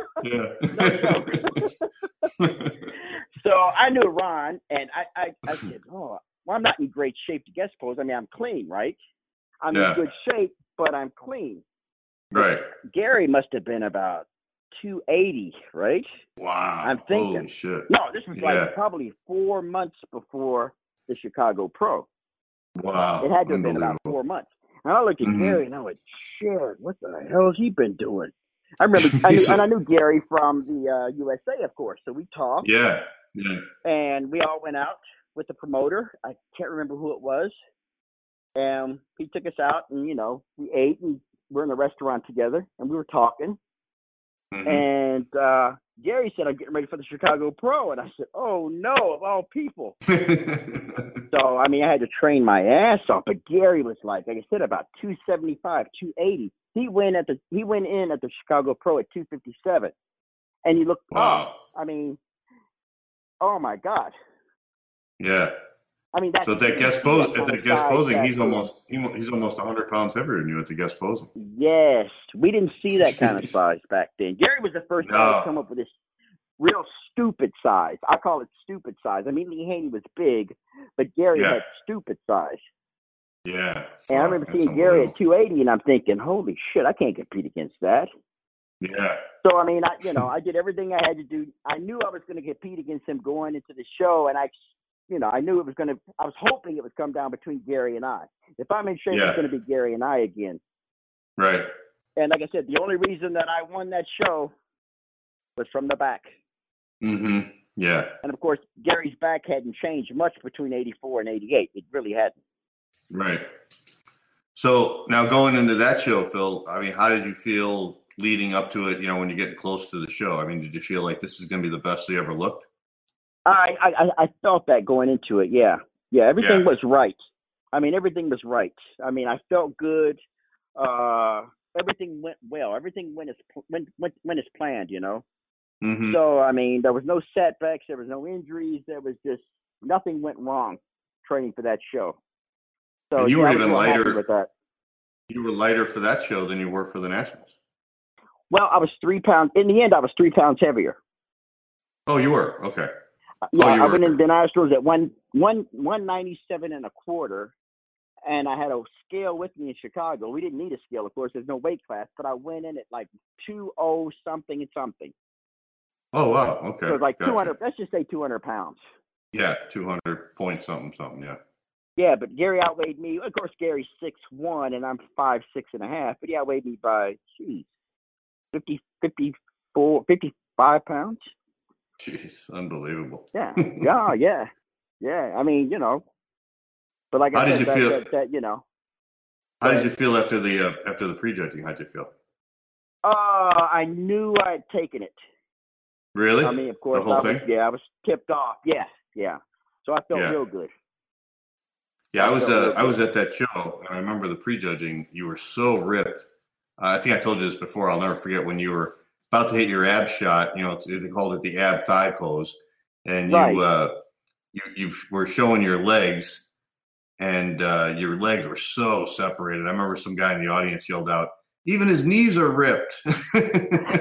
Yeah. So I knew Ron, and I said, well, I'm not in great shape to guest pose. I mean, I'm clean, right? I'm in good shape, but I'm clean. Right. Gary must have been about 280, right? Wow. I'm thinking. Holy shit. No, this was like probably 4 months before the Chicago Pro. Wow. It had to have been about 4 months. And I looked at Gary and I went, shit, what the hell has he been doing? I remember, I knew Gary from the USA, of course. So we talked. Yeah. Yeah. And we all went out with the promoter. I can't remember who it was. And he took us out and, you know, we ate and we're in a restaurant together and we were talking. And Gary said, I'm getting ready for the Chicago Pro. And I said, oh, no, of all people. So, I mean, I had to train my ass off. But Gary was like I said, about 275, 280. He went in at the Chicago Pro at 257. And he looked up. I mean, oh, my God. Yeah. I mean, so at that guest posing, he's almost 100 pounds heavier than you at the guest posing. Yes, we didn't see that kind of size back then. Gary was the first guy to come up with this real stupid size. I call it stupid size. I mean, Lee Haney was big, but Gary had stupid size. Yeah. And I remember seeing Gary at 280, and I'm thinking, holy shit, I can't compete against that. Yeah. So I mean, I did everything I had to do. I knew I was going to compete against him going into the show, and I knew it was going to – I was hoping it would come down between Gary and I. If I'm in shape, it's going to be Gary and I again. Right. And like I said, the only reason that I won that show was from the back. Mm-hmm. Yeah. And, of course, Gary's back hadn't changed much between 84 and 88. It really hadn't. Right. So now going into that show, Phil, I mean, how did you feel leading up to it, you know, when you're getting close to the show? I mean, did you feel like this is going to be the best you ever looked? I felt that going into it. Yeah. Everything was right. I mean, everything was right. I mean, I felt good. Everything went well. Everything went as planned. You know. Mm-hmm. So I mean, there was no setbacks. There was no injuries. There was just nothing went wrong training for that show. So and you were even lighter lighter with that. You were lighter for that show than you were for the Nationals. Well, I was 3 pounds. In the end, I was 3 pounds heavier. Oh, you were? Okay. I went in the Nationals at 197 and a quarter, and I had a scale with me in Chicago. We didn't need a scale, of course. There's no weight class, but I went in at like 20 something and something. Oh wow! Okay. So it was like 200. Let's just say 200 pounds. Yeah, 200 point something. Yeah. Yeah, but Gary outweighed me. Of course, Gary's 6'1", and I'm 5'6.5", but he outweighed me by 55 pounds. Jeez, unbelievable. Yeah. I mean, you know. But like I said, you know. How did you feel after the prejudging? How did you feel? I knew I had taken it. Really? I mean, of course, the whole thing? I was tipped off. Yeah. So I felt real good. Yeah, I was at that show, and I remember the prejudging. You were so ripped. I think I told you this before. I'll never forget when you were about to hit your ab shot. You know, they called it the ab thigh pose, and you were showing your legs, and your legs were so separated. I remember some guy in the audience yelled out, "Even his knees are ripped."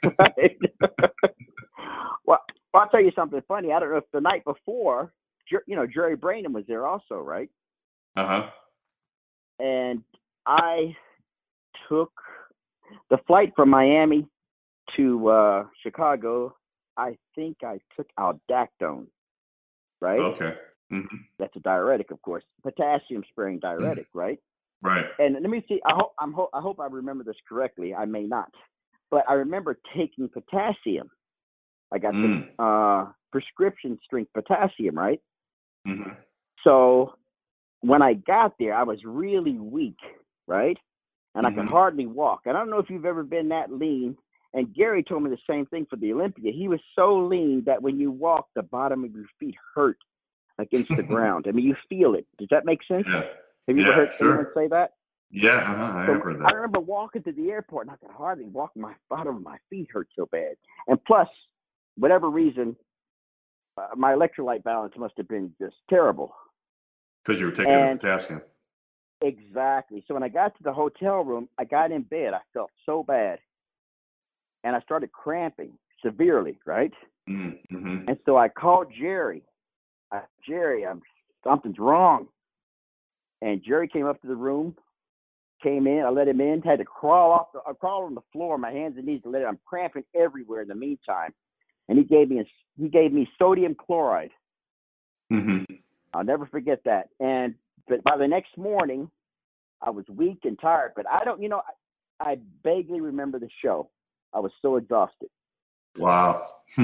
Right. Well, I'll tell you something funny. I don't know if the night before, Jerry Branham was there also, right? Uh-huh. And I took the flight from Miami to Chicago. I think I took aldactone, right? Okay. Mm-hmm. That's a diuretic, of course. Potassium sparing diuretic, right? Right. And let me see. I hope I remember this correctly. I may not, but I remember taking potassium. I got the prescription strength potassium, right? Mm-hmm. So when I got there, I was really weak, right? And I could hardly walk. And I don't know if you've ever been that lean. And Gary told me the same thing for the Olympia. He was so lean that when you walk, the bottom of your feet hurt against the ground. I mean, you feel it. Does that make sense? Yeah. Have you ever heard anyone say that? Yeah, I have heard that. I remember walking to the airport, and I could hardly walk. My bottom of my feet hurt so bad. And plus, whatever reason, my electrolyte balance must have been just terrible. Because you were taking the potassium. Exactly. So when I got to the hotel room, I got in bed. I felt so bad. And I started cramping severely, right? Mm-hmm. And so I called Jerry. Jerry, something's wrong. And Jerry came up to the room, came in. I let him in. Had to crawl on the floor, my hands and knees to let it. I'm cramping everywhere in the meantime. And he gave me sodium chloride. Mm-hmm. I'll never forget that. But by the next morning, I was weak and tired. But I vaguely remember the show. I was so exhausted. Wow.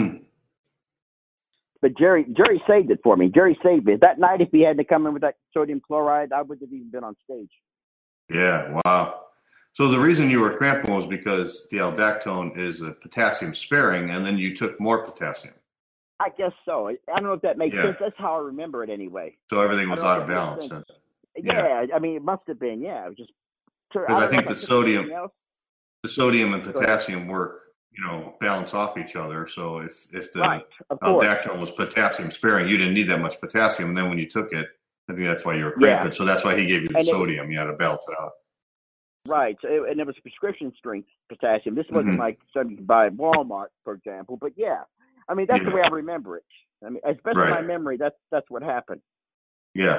But Jerry saved it for me. Jerry saved it. That night, if he hadn't come in with that sodium chloride, I wouldn't have even been on stage. Yeah, wow. So the reason you were cramping was because the aldactone is a potassium sparing, and then you took more potassium. I guess so. I don't know if that makes sense. That's how I remember it anyway. So everything was out of balance. Yeah, I mean, it must have been. Yeah, it was just. Because I think the sodium and potassium work, balance off each other. So if the aldactone was potassium sparing, you didn't need that much potassium. And then when you took it, I think that's why you were cramping. So that's why he gave you the sodium. You had to balance it out. Right. So and it was prescription strength potassium. This wasn't like something you can buy at Walmart, for example. But yeah, I mean, that's the way I remember it. I mean, as best as my memory, that's what happened. Yeah.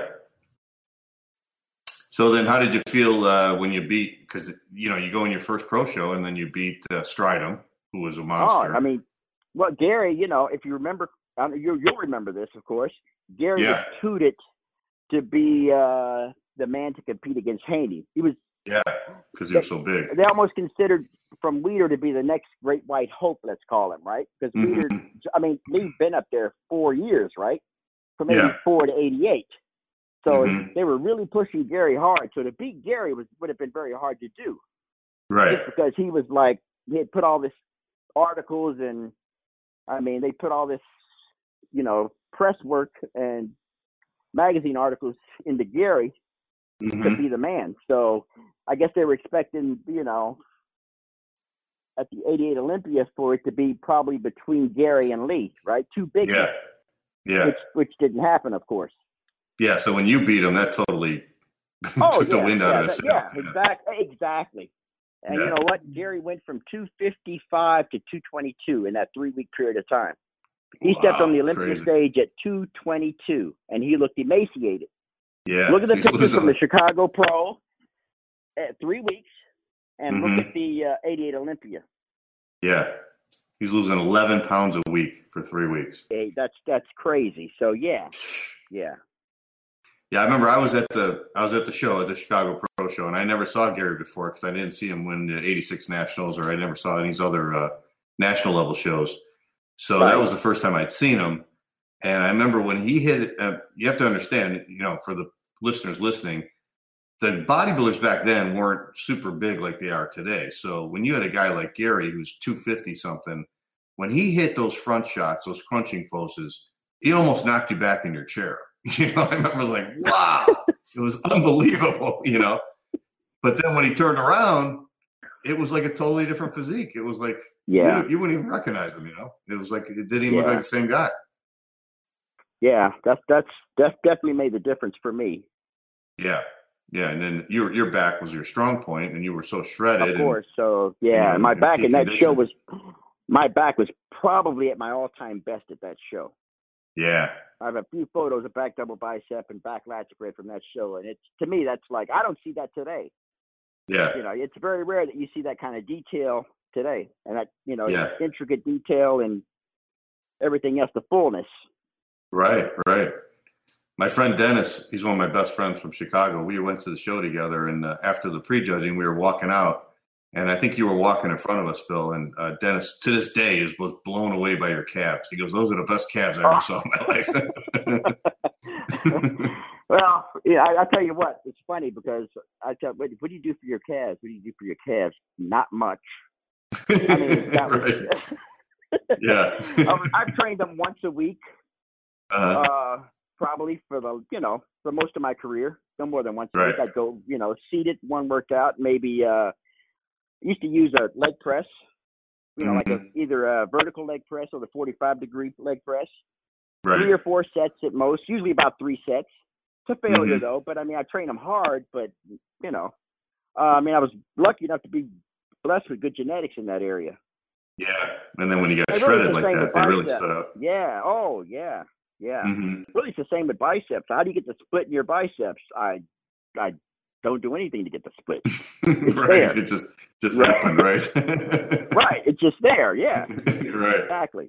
So then how did you feel when you beat, because, you go in your first pro show and then you beat Stridham, who was a monster. Oh, I mean, well, Gary, if you remember, you'll remember this, of course. Gary was touted to be the man to compete against Haney. He was. Yeah, because he was so big. They almost considered from Weider to be the next great white hope, let's call him, right? Because Weider, I mean, Lee's been up there 4 years, right? From 84 to 88. So they were really pushing Gary hard. So to beat Gary would have been very hard to do. Right. Just because he was like, he had put all this articles and, I mean, they put all this, press work and magazine articles into Gary to be the man. So I guess they were expecting, at the 88 Olympia for it to be probably between Gary and Lee, right? Two big men. Yeah. Which didn't happen, of course. Yeah, so when you beat him, that totally took the wind out of his sail. Yeah, exactly. And you know what? Gary went from 255 to 222 in that 3-week period of time. He stepped on the Olympia stage at 222, and he looked emaciated. Yeah. Look at the pictures from the Chicago Pro at 3 weeks, and look at the 88 Olympia. Yeah. He's losing 11 pounds a week for 3 weeks. Hey, that's crazy. So yeah. Yeah, I remember I was at the show, at the Chicago Pro Show, and I never saw Gary before because I didn't see him win the 86 Nationals, or I never saw any other national level shows. So that was the first time I'd seen him. And I remember when he hit it, you have to understand, for the listeners listening, the bodybuilders back then weren't super big like they are today. So when you had a guy like Gary, who's 250 something, when he hit those front shots, those crunching poses, he almost knocked you back in your chair. I remember like, wow, it was unbelievable, But then when he turned around, it was like a totally different physique. It was like, you wouldn't even recognize him, It was like, it didn't even look like the same guy. Yeah, that's definitely made the difference for me. Yeah. Yeah, and then your back was your strong point, and you were so shredded. Of course. So, my back in that show was my back was probably at my all-time best at that show. Yeah. I have a few photos of back double bicep and back lat spread from that show, and it's, to me, that's like, I don't see that today. Yeah. You know, it's very rare that you see that kind of detail today, and that, you know, Yeah. intricate detail and everything else, the fullness. Right. My friend Dennis, he's one of my best friends from Chicago. We went to the show together, and after the prejudging, we were walking out, and I think you were walking in front of us, Phil. And Dennis, to this day, was blown away by your calves. He goes, "Those are the best calves I ever saw in my life." Well, yeah, I tell you what, it's funny because what do you do for your calves? What do you do for your calves? Not much. I mean, that was, right. Yeah. I've trained them once a week. Probably for for most of my career, no more than once a week. I'd go, seated one workout, maybe used to use a leg press, like either a vertical leg press or the 45-degree leg press. Right. 3 or 4 sets at most, usually about 3 sets. It's a failure though, but I mean, I train them hard, but I was lucky enough to be blessed with good genetics in that area. Yeah. And then when you got shredded like that, they really stood up. Yeah. Oh, yeah. Yeah. Really, it's the same with biceps. How do you get the split in your biceps? I don't do anything to get the split. It's right. there. It just happened, right? Right. It's just there. Yeah. Right. Exactly.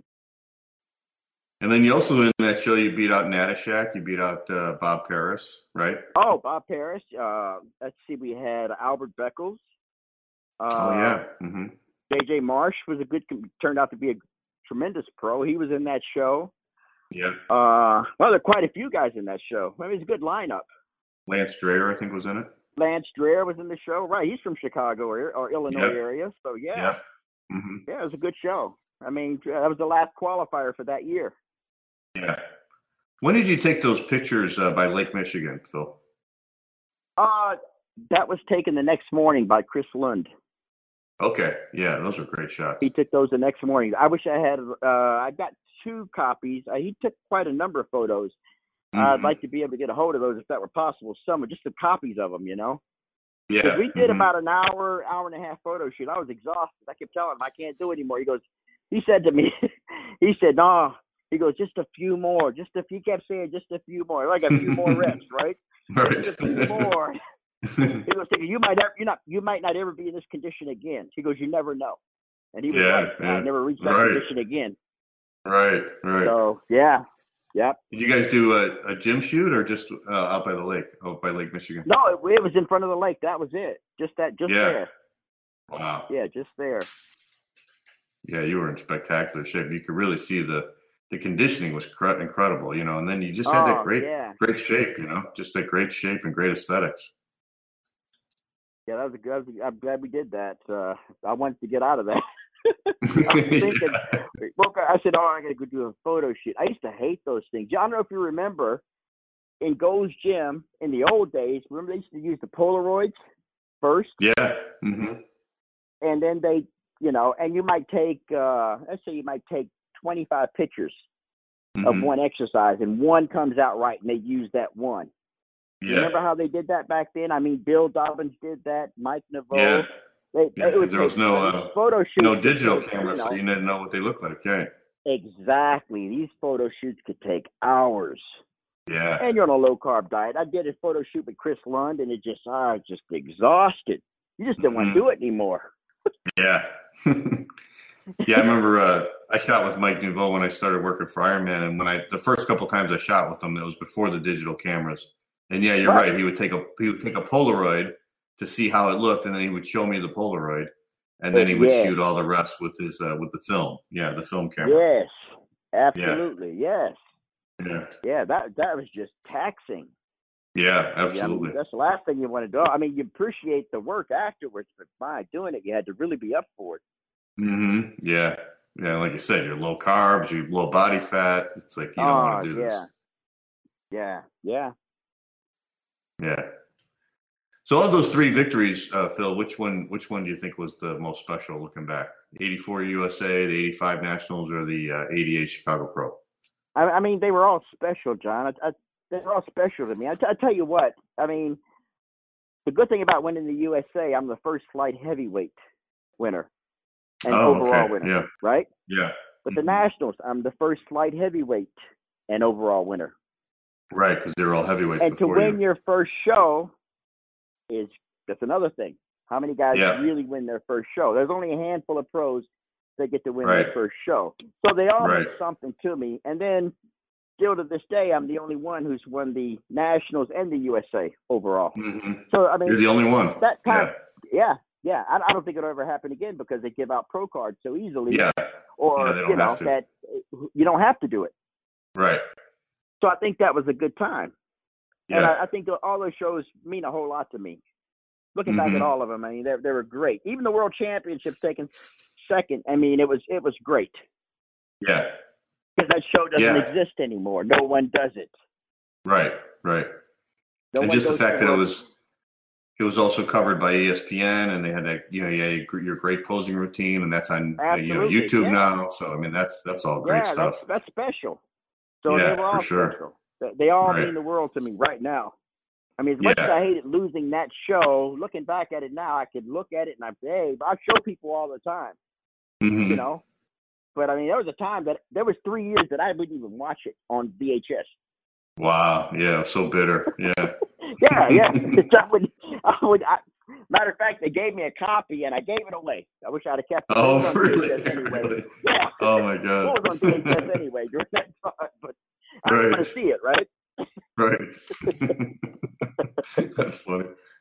And then you also, in that show, you beat out Natashak. You beat out Bob Paris, right? Oh, Bob Paris. Let's see. We had Albert Beckles. Oh, yeah. J.J. Marsh turned out to be a tremendous pro. He was in that show. Yeah. Well, there are quite a few guys in that show. I mean, it's a good lineup. Lance Dreher, I think, was in it. Lance Dreher was in the show. Right. He's from Chicago or Illinois area. So, yeah. Yeah, it was a good show. I mean, that was the last qualifier for that year. Yeah. When did you take those pictures by Lake Michigan, Phil? That was taken the next morning by Chris Lund. Okay. Yeah, those were great shots. He took those the next morning. I wish I had I got 2 copies. He took quite a number of photos. I'd like to be able to get a hold of those if that were possible. Just the copies of them, Yeah. We did about an hour and a half photo shoot. I was exhausted. I kept telling him I can't do it anymore. He said to me, no. He goes, just a few more. He kept saying just a few more. Like a few more reps, right? Right. Just a few more. He goes, you might not ever be in this condition again. He goes, you never know. And he was right. Yeah. I never reached that condition again. Right. So, yeah. Yep. Did you guys do a gym shoot or just out by the lake, out by Lake Michigan? No, it was in front of the lake. That was it. Just there. Wow. Yeah, just there. Yeah, you were in spectacular shape. You could really see the conditioning was incredible, and then you just had that great shape, just that great shape and great aesthetics. Yeah, that was good. I'm glad we did that. I wanted to get out of that. I was thinking, I said, I got to go do a photo shoot. I used to hate those things. I don't know if you remember in Gold's Gym in the old days, remember they used to use the Polaroids first? Yeah. And then they, and you might take, let's say you might take 25 pictures of one exercise and one comes out right and they use that one. Yeah. Remember how they did that back then? I mean, Bill Dobbins did that, Mike Naveau. Yeah. There was no photo shoots. No digital camera, so you didn't know what they looked like. Okay. Exactly. These photo shoots could take hours. Yeah. And you're on a low carb diet. I did a photo shoot with Chris Lund, and I was just exhausted. You just didn't want to do it anymore. Yeah. Yeah, I remember I shot with Mike Naveau when I started working for Ironman, and the first couple times I shot with him, it was before the digital cameras. And yeah, you're right. He would take a Polaroid to see how it looked, and then he would show me the Polaroid, and then he would shoot all the rest with his with the film. Yeah, the film camera. Yes, absolutely. Yeah. Yes. Yeah, that was just taxing. Yeah, absolutely. That's the last thing you want to do. I mean, you appreciate the work afterwards, but by doing it, you had to really be up for it. Yeah. Yeah, like you said, you're low carbs, you're low body fat. It's like you don't want to do this. Yeah. So of those 3 victories, Phil, which one do you think was the most special looking back? 84 USA, the 85 Nationals, or the 88 Chicago Pro? I mean, they were all special, John. They were all special to me. I tell you what, I mean, the good thing about winning the USA, I'm the first flight heavyweight winner. and overall winner. Yeah. Right? Yeah. But the Nationals, I'm the first light heavyweight and overall winner. Right, because they were all heavyweights. And to win your first show that's another thing. How many guys really win their first show? There's only a handful of pros that get to win their first show. So they all mean something to me. And then still to this day, I'm the only one who's won the Nationals and the USA overall. Mm-hmm. So, I mean, you're the only one. That time, yeah. I don't think it'll ever happen again because they give out pro cards so easily. Yeah. Or, they don't have to. that you don't have to do it. Right. So I think that was a good time. Yeah. And I think all those shows mean a whole lot to me. Looking back at all of them, I mean, they were great. Even the World Championship taken second, I mean, it was great. Yeah. Because that show doesn't exist anymore. No one does it. Right. And just the fact that it was also covered by ESPN, and they had that, your great posing routine, and that's on YouTube now. So I mean, that's all great stuff. That's special. So they were all special. They all mean the world to me right now. I mean, as much as I hated losing that show, looking back at it now, I could look at it and I say, hey, I show people all the time, mm-hmm. But I mean, there was a time that there was 3 years that I wouldn't even watch it on VHS. Wow. Yeah. So bitter. Yeah. yeah. Matter of fact, they gave me a copy and I gave it away. I wish I'd have kept it. Oh, really? Anyway. Really? Yeah. Oh, my God. It was on VHS anyway during that time, but I didn't want to see it, right? Right. That's funny.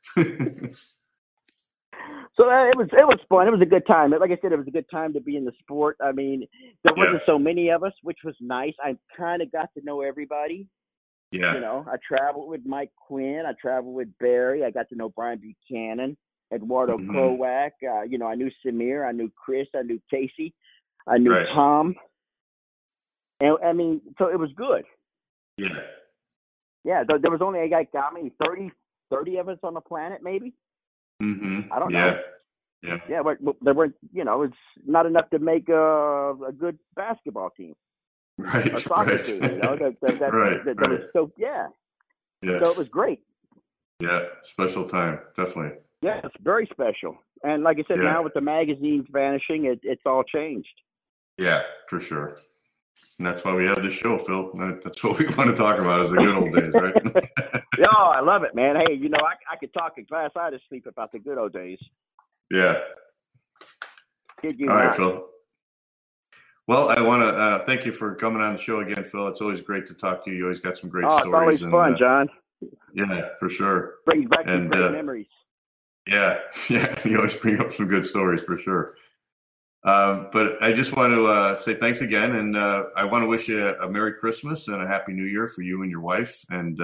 So it was fun. It was a good time. Like I said, it was a good time to be in the sport. I mean, there wasn't so many of us, which was nice. I kind of got to know everybody. Yeah. I traveled with Mike Quinn. I traveled with Barry. I got to know Brian Buchanan, Eduardo Kowak. I knew Samir. I knew Chris. I knew Casey. I knew Tom. And I mean, so it was good. Yeah. Yeah. There was only 30 of us on the planet, maybe. Mm-hmm. I don't know. Yeah. Yeah, but there weren't. It's not enough to make a good basketball team. Right. Or soccer team. That was so Yeah. So it was great. Yeah. Special time, definitely. Yeah, it's very special. And like I said, now with the magazines vanishing, it's all changed. Yeah, for sure. And that's why we have this show, Phil. That's what we want to talk about is the good old days, right? Yeah, I love it, man. Hey, I could talk a glass eye to sleep about the good old days. Yeah. All right, Phil. Well, I want to thank you for coming on the show again, Phil. It's always great to talk to you. You always got some great stories. It's always fun, John. Yeah, for sure. Brings back some great memories. Yeah. You always bring up some good stories for sure. But I just want to say thanks again, and I want to wish you a Merry Christmas and a Happy New Year for you and your wife. And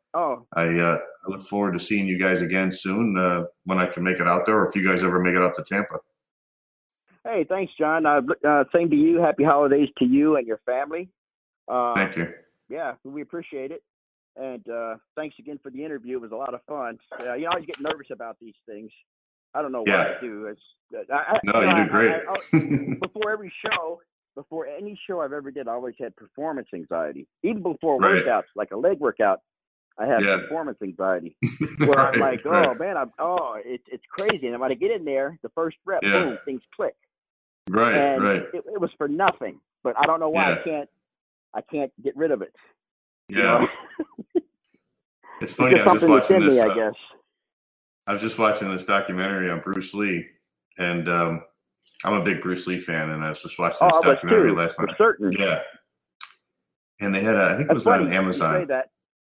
I look forward to seeing you guys again soon when I can make it out there, or if you guys ever make it out to Tampa. Hey, thanks, John. Same to you. Happy holidays to you and your family. Thank you. Yeah, we appreciate it. And thanks again for the interview. It was a lot of fun. I always get nervous about these things. I don't know why I do. You did great. Before any show I've ever did, I always had performance anxiety. Even before workouts, like a leg workout, I had performance anxiety. Where I'm like, man, it's crazy. And when I get in there, the first rep, boom, things click. Right, and it was for nothing. But I don't know why I can't get rid of it. Yeah. It's funny. I was just watching this. I guess. I was just watching this documentary on Bruce Lee, and I'm a big Bruce Lee fan, and I was just watching this documentary last night. For certain. Yeah. And they had I think it was on Amazon. You say that.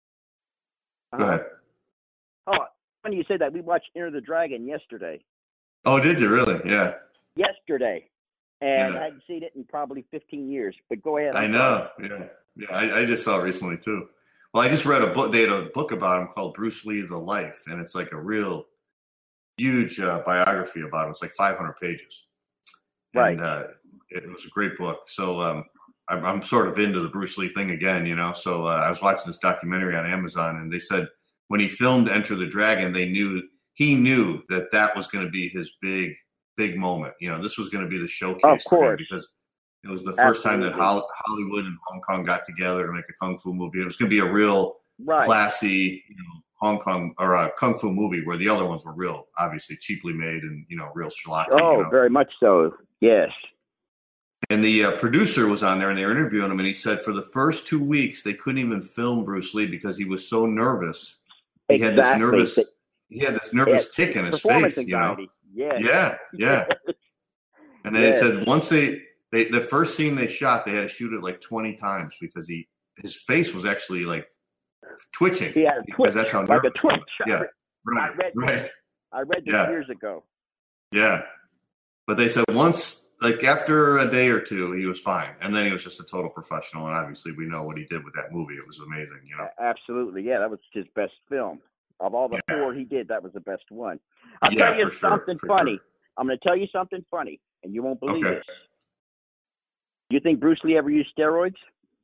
Go ahead. Oh, funny you say that. We watched Enter the Dragon yesterday. Oh, did you really? Yeah. Yesterday. And I hadn't seen it in probably 15 years. But go ahead. I know. Yeah. I just saw it recently too. Well, I just read a book. They had a book about him called Bruce Lee: The Life, and it's like a real huge biography about him. It's like 500 pages. Right. And it was a great book. So I'm sort of into the Bruce Lee thing again, So I was watching this documentary on Amazon, and they said when he filmed Enter the Dragon, he knew that was going to be his big moment. This was going to be the showcase for him because it was the first time that Hollywood and Hong Kong got together to make a kung fu movie. It was going to be a real classy, Hong Kong or a kung fu movie, where the other ones were real, obviously cheaply made and real schlocky. Oh, very much so. Yes. And the producer was on there, and they were interviewing him, and he said for the first 2 weeks they couldn't even film Bruce Lee because he was so nervous. He had this nervous tick in his face. Anxiety. Yeah. And then it said once the first scene they shot, they had to shoot it like 20 times because his face was actually like twitching. He had a twitch, that's how like nervous. a twitch. Yeah, right. I read this years ago. Yeah, but they said once. Like after a day or two, he was fine, and then he was just a total professional. And obviously, we know what he did with that movie; it was amazing, Absolutely, yeah, that was his best film of all the four he did. That was the best one. I'll tell you something funny. I'm going to tell you something funny, and you won't believe this. Do you think Bruce Lee ever used steroids?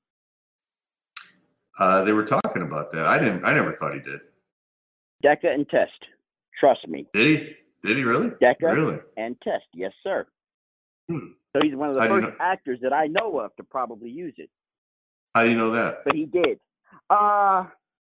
They were talking about that. I never thought he did. Deca and Test. Trust me. Did he? Did he really? Deca and Test. Yes, sir. So he's one of the first actors that I know of to probably use it. How do you know that? But he did. I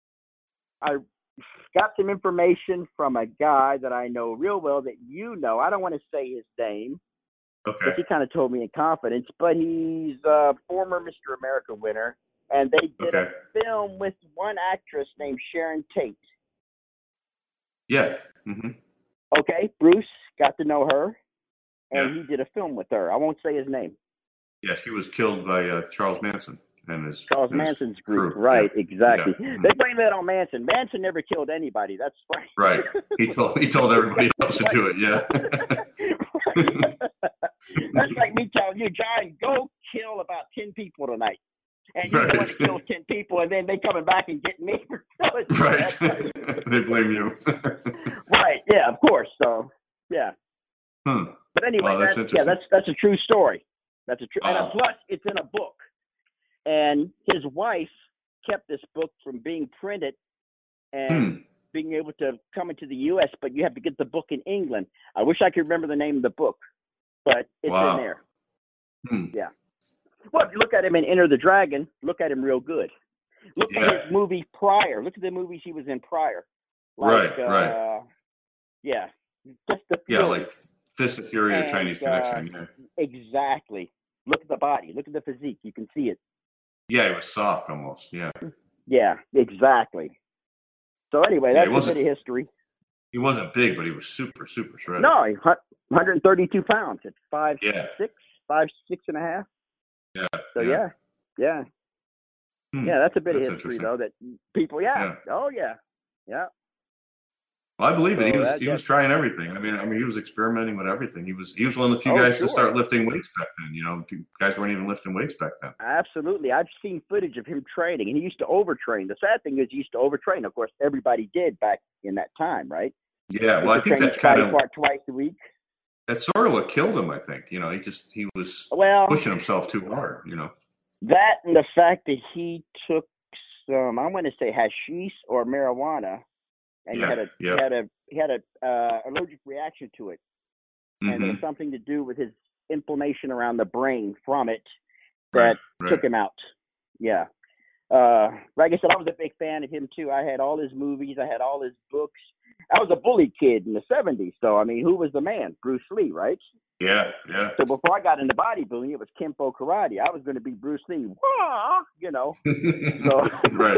got some information from a guy that I know real well that you know. I don't want to say his name. Okay. He kind of told me in confidence, but he's a former Mr. America winner, and they did a film with one actress named Sharon Tate. Yeah. Mm-hmm. Okay, Bruce got to know her. And he did a film with her. I won't say his name. Yeah, she was killed by Charles Manson and his Manson's group. Crew. Right, exactly. Yeah. They blame that on Manson. Manson never killed anybody. That's funny. Right. He told everybody else to do it. Yeah. That's like me telling you, John, go kill about 10 people tonight. And you want to kill 10 people, and then they coming back and get me for killing. Right. They blame you. Right. Yeah. Of course. So. Yeah. But anyway, that's a true story. That's a true. And plus, it's in a book. And his wife kept this book from being printed and being able to come into the U.S. But you have to get the book in England. I wish I could remember the name of the book, but it's in there. Yeah. Well, if you look at him in Enter the Dragon, look at him real good. Look at his movie prior. Look at the movies he was in prior. Like, right. Yeah. Just the like Fist of Fury or Chinese Connection. Yeah. Exactly. Look at the body. Look at the physique. You can see it. Yeah, it was soft almost. Yeah. Yeah, exactly. So anyway, that's a bit of history. He wasn't big, but he was super, super shredded. No, 132 pounds at 5'6", 5'6.5". Yeah. So yeah. Yeah, that's a bit of history though that people. Oh yeah. Well, I believe it. He was trying everything. I mean, he was experimenting with everything. He was one of the few guys to start lifting weights back then. Guys weren't even lifting weights back then. Absolutely. I've seen footage of him training, and he used to overtrain. The sad thing is he used to overtrain. Of course, everybody did back in that time, right? Yeah, well, I think that's kind of twice a week. That's sort of what killed him, I think. He was pushing himself too hard, That and the fact that he took some, I want to say hashish or marijuana, and he had a allergic reaction to it, and it was something to do with his inflammation around the brain from it that took him out. Yeah. Like I said, I was a big fan of him too. I had all his movies. I had all his books. I was a bully kid in the 70s. So, I mean, who was the man? Bruce Lee, right? Yeah. So before I got into bodybuilding, it was Kempo Karate. I was going to be Bruce Lee. So, right.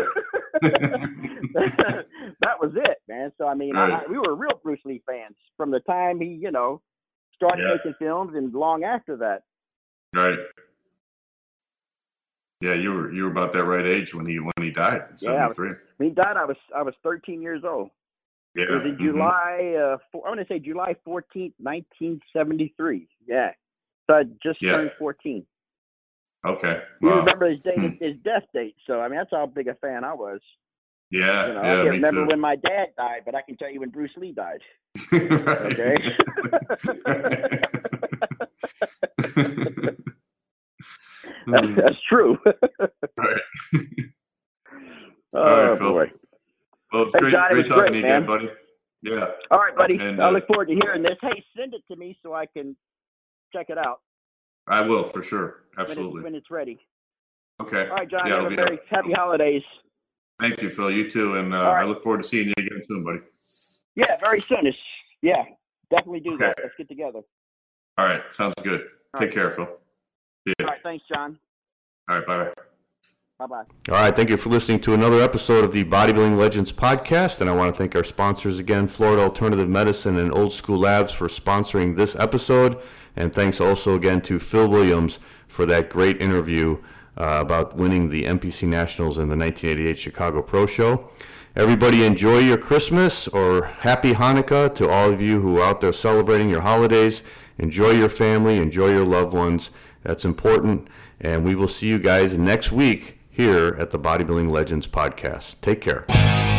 That was it, man. So, I mean, we were real Bruce Lee fans from the time he, started making films and long after that. Right. Yeah, you were about that right age when he died in 73. When he died, I was 13 years old. Yeah. It was in July. I want to say July 14th, 1973. Yeah. So I just turned 14. Okay. You remember his death date. So I mean, that's how big a fan I was. Yeah. I can't remember when my dad died, but I can tell you when Bruce Lee died. Okay. That's true. Right. Oh, all right, Phil. boy. Well, it's great talking to you again, buddy. Yeah. All right, buddy. And, I look forward to hearing this. Hey, send it to me so I can check it out. I will, for sure. Absolutely. When it's ready. Okay. All right, John. Yeah, have a very happy holidays. Thank you, Phil. You too. And right. I look forward to seeing you again soon, buddy. Yeah, very soon. Yeah, definitely do that. Let's get together. All right. Sounds good. Take care, Phil. Yeah. All right. Thanks, John. All right. Bye-bye. Bye-bye. All right. Thank you for listening to another episode of the Bodybuilding Legends podcast. And I want to thank our sponsors again, Florida Alternative Medicine and Old School Labs, for sponsoring this episode. And thanks also again to Phil Williams for that great interview about winning the NPC Nationals in the 1988 Chicago Pro Show. Everybody enjoy your Christmas, or happy Hanukkah to all of you who are out there celebrating your holidays. Enjoy your family, enjoy your loved ones. That's important. And we will see you guys next week here at the Bodybuilding Legends podcast. Take care.